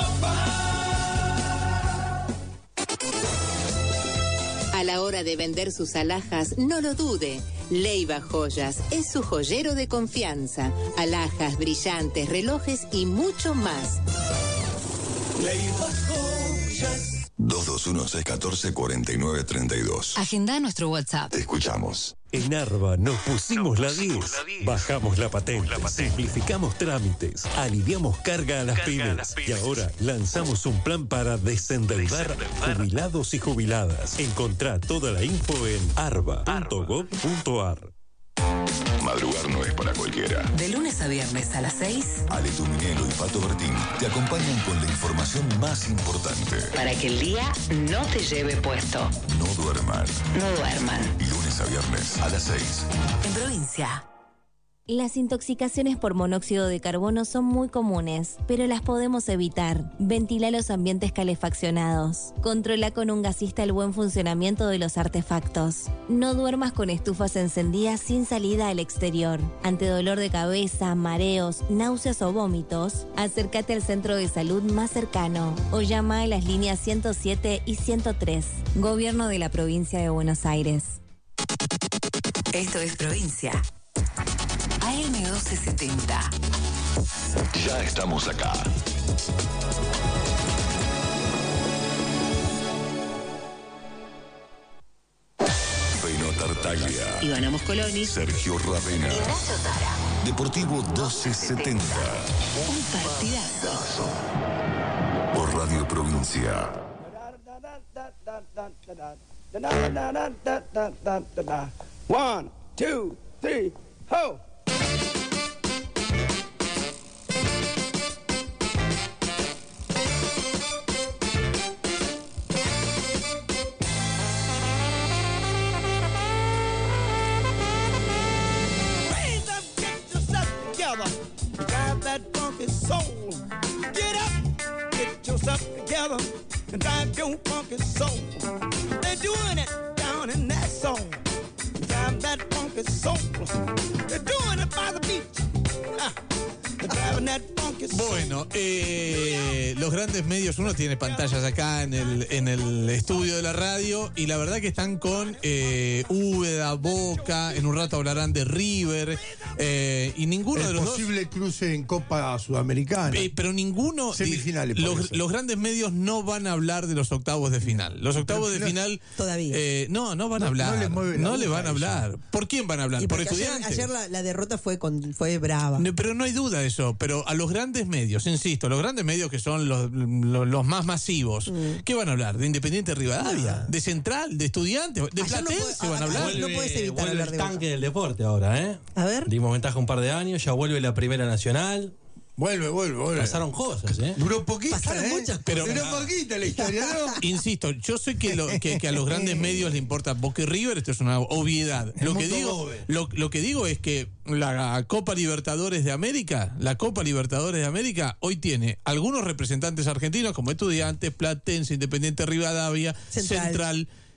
copa. A la hora de vender sus alhajas, no lo dude. Leiva Joyas es su joyero de confianza. Alhajas, brillantes, relojes y mucho más. Leiva Joyas. 221-614-4932. Agenda nuestro WhatsApp. Te escuchamos. En Arba nos pusimos la 10. Bajamos la patente, simplificamos trámites, aliviamos carga a las pymes. Y ahora lanzamos un plan para desendeudar jubilados y jubiladas. Encontrá toda la info en arba.gov.ar. Madrugar no es para cualquiera. De lunes a viernes a las 6. Ale Tuminelo y Pato Bertín te acompañan con la información más importante. Para que el día no te lleve puesto. No duerman. No duerman. Lunes a viernes a las 6. En provincia. Las intoxicaciones por monóxido de carbono son muy comunes, pero las podemos evitar. Ventila los ambientes calefaccionados. Controla con un gasista el buen funcionamiento de los artefactos. No duermas con estufas encendidas sin salida al exterior. Ante dolor de cabeza, mareos, náuseas o vómitos, acércate al centro de salud más cercano o llama a las líneas 107 y 103. Gobierno de la Provincia de Buenos Aires. Esto es Provincia. AM1270. Ya estamos acá. Feino Tartaglia. Ivana Moscoloni. Sergio Ravena. Ignacio Tara. Deportivo 1270. Un partidazo. Por Radio Provincia. 1, 2, 3, ho! Raise up, get yourself together, drive that funky soul. Get up, get yourself together, and drive your funky soul. They're doing it down in that song. Drive that funky soul. They're doing it by the beach. They're driving that funky soul. Bueno, los grandes medios, uno tiene pantallas acá en el estudio de la radio y la verdad que están con Úbeda, Boca, en un rato hablarán de River y ninguno de los posible cruce en Copa Sudamericana. Pero ninguno, semifinales. Los grandes medios no van a hablar de los octavos de final. Los octavos de final todavía. No van a hablar. No le van a hablar. ¿Por quién van a hablar? ¿Por Estudiantes? Ayer la derrota fue brava. Pero no hay duda de eso. Pero a los grandes medios, insisto, los grandes medios que son los más masivos, ¿qué van a hablar? ¿De Independiente Rivadavia? ¿De Central? ¿De Estudiantes? ¿De Platense van a hablar? No puedes evitar hablar de el tanque del deporte ahora, ¿eh? A ver. Dimos ventaja un par de años, ya vuelve la Primera Nacional. Vuelve. Pasaron cosas, ¿eh? Duró poquito, muchas, pero duró poquito la historia, ¿no? Insisto, yo sé que a los grandes medios le importa Boca y River, esto es una obviedad. Lo que digo es que la Copa Libertadores de América, hoy tiene algunos representantes argentinos como Estudiantes, Platense, Independiente Rivadavia, Central,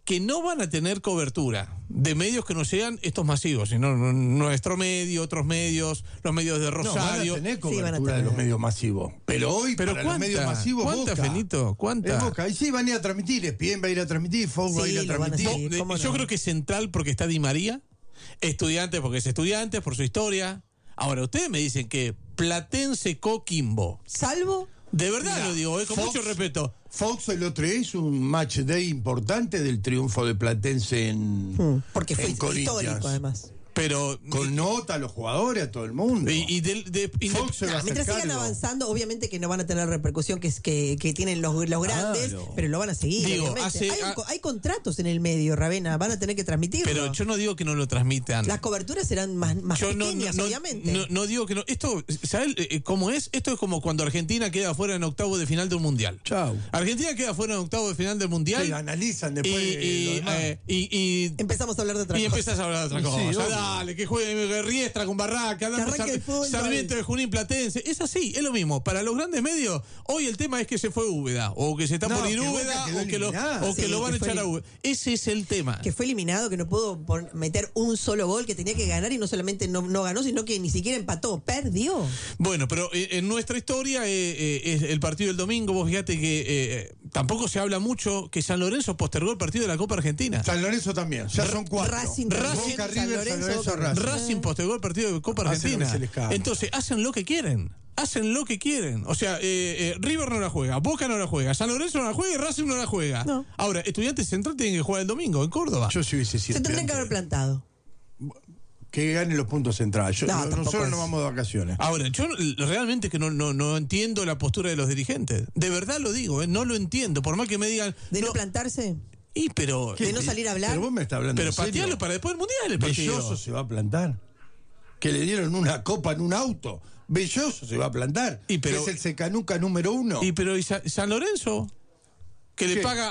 que no van a tener cobertura de medios que no sean estos masivos, sino nuestro medio, otros medios, los medios de Rosario. Van a tener cobertura de los medios masivos. Pero hoy, para los medios masivos, ¿cuánta, Boca? Fenito? ¿Cuánta? Boca. Ahí sí van a ir a transmitir, ESPN va a ir a transmitir, Fox va a ir a transmitir. Yo creo que es Central porque está Di María, Estudiantes porque es Estudiantes, por su historia. Ahora, ustedes me dicen que Platense Coquimbo. ¿Salvo? De verdad lo digo, con mucho respeto. Fox el otro día hizo un match day importante del triunfo de Platense en porque fue histórico, además. Pero con nota a los jugadores, a todo el mundo. Mientras sigan avanzando, obviamente que no van a tener la repercusión que tienen los grandes, pero lo van a seguir. Digo, hay contratos en el medio, Ravena, van a tener que transmitirlo. Pero yo no digo que no lo transmitan. Las coberturas serán más pequeñas, obviamente. No digo que no. Esto, ¿sabes cómo es? Esto es como cuando Argentina queda fuera en octavo de final de un mundial. Chau. Argentina queda fuera en octavo de final del mundial. Sí, analizan después. Y empezamos a hablar de otra cosa. Y empezás a hablar de otra cosa. Dale, que juegue Riestra con Barraca, Sarmiento de Junín, Platense. Es así, es lo mismo. Para los grandes medios, hoy el tema es que se fue Úbeda, o que se está por ir Úbeda, o que lo van a echar a Úbeda. Ese es el tema. Que fue eliminado, que no pudo meter un solo gol, que tenía que ganar y no solamente no ganó, sino que ni siquiera empató, perdió. Bueno, pero en nuestra historia es el partido del domingo. Vos fíjate que tampoco se habla mucho que San Lorenzo postergó el partido de la Copa Argentina. San Lorenzo también, ya son 4. Racing postergó el partido de Copa Argentina. Entonces, hacen lo que quieren. O sea, River no la juega, Boca no la juega, San Lorenzo no la juega y Racing no la juega. No. Ahora, Estudiantes Central tienen que jugar el domingo en Córdoba. Yo sí hubiese sido. Se tendrían que haber plantado. Que gane los puntos centrales. Nosotros no vamos de vacaciones. Ahora, yo realmente que no entiendo la postura de los dirigentes. De verdad lo digo, no lo entiendo. Por más que me digan. ¿De no plantarse? Pero de no salir a hablar. Pero vos me estás hablando. Pero patearlo para después del mundial. El partido. Belloso se va a plantar. Que le dieron una copa en un auto. Belloso se va a plantar. Que es el Secanuca número 1. ¿Y San Lorenzo? Que le paga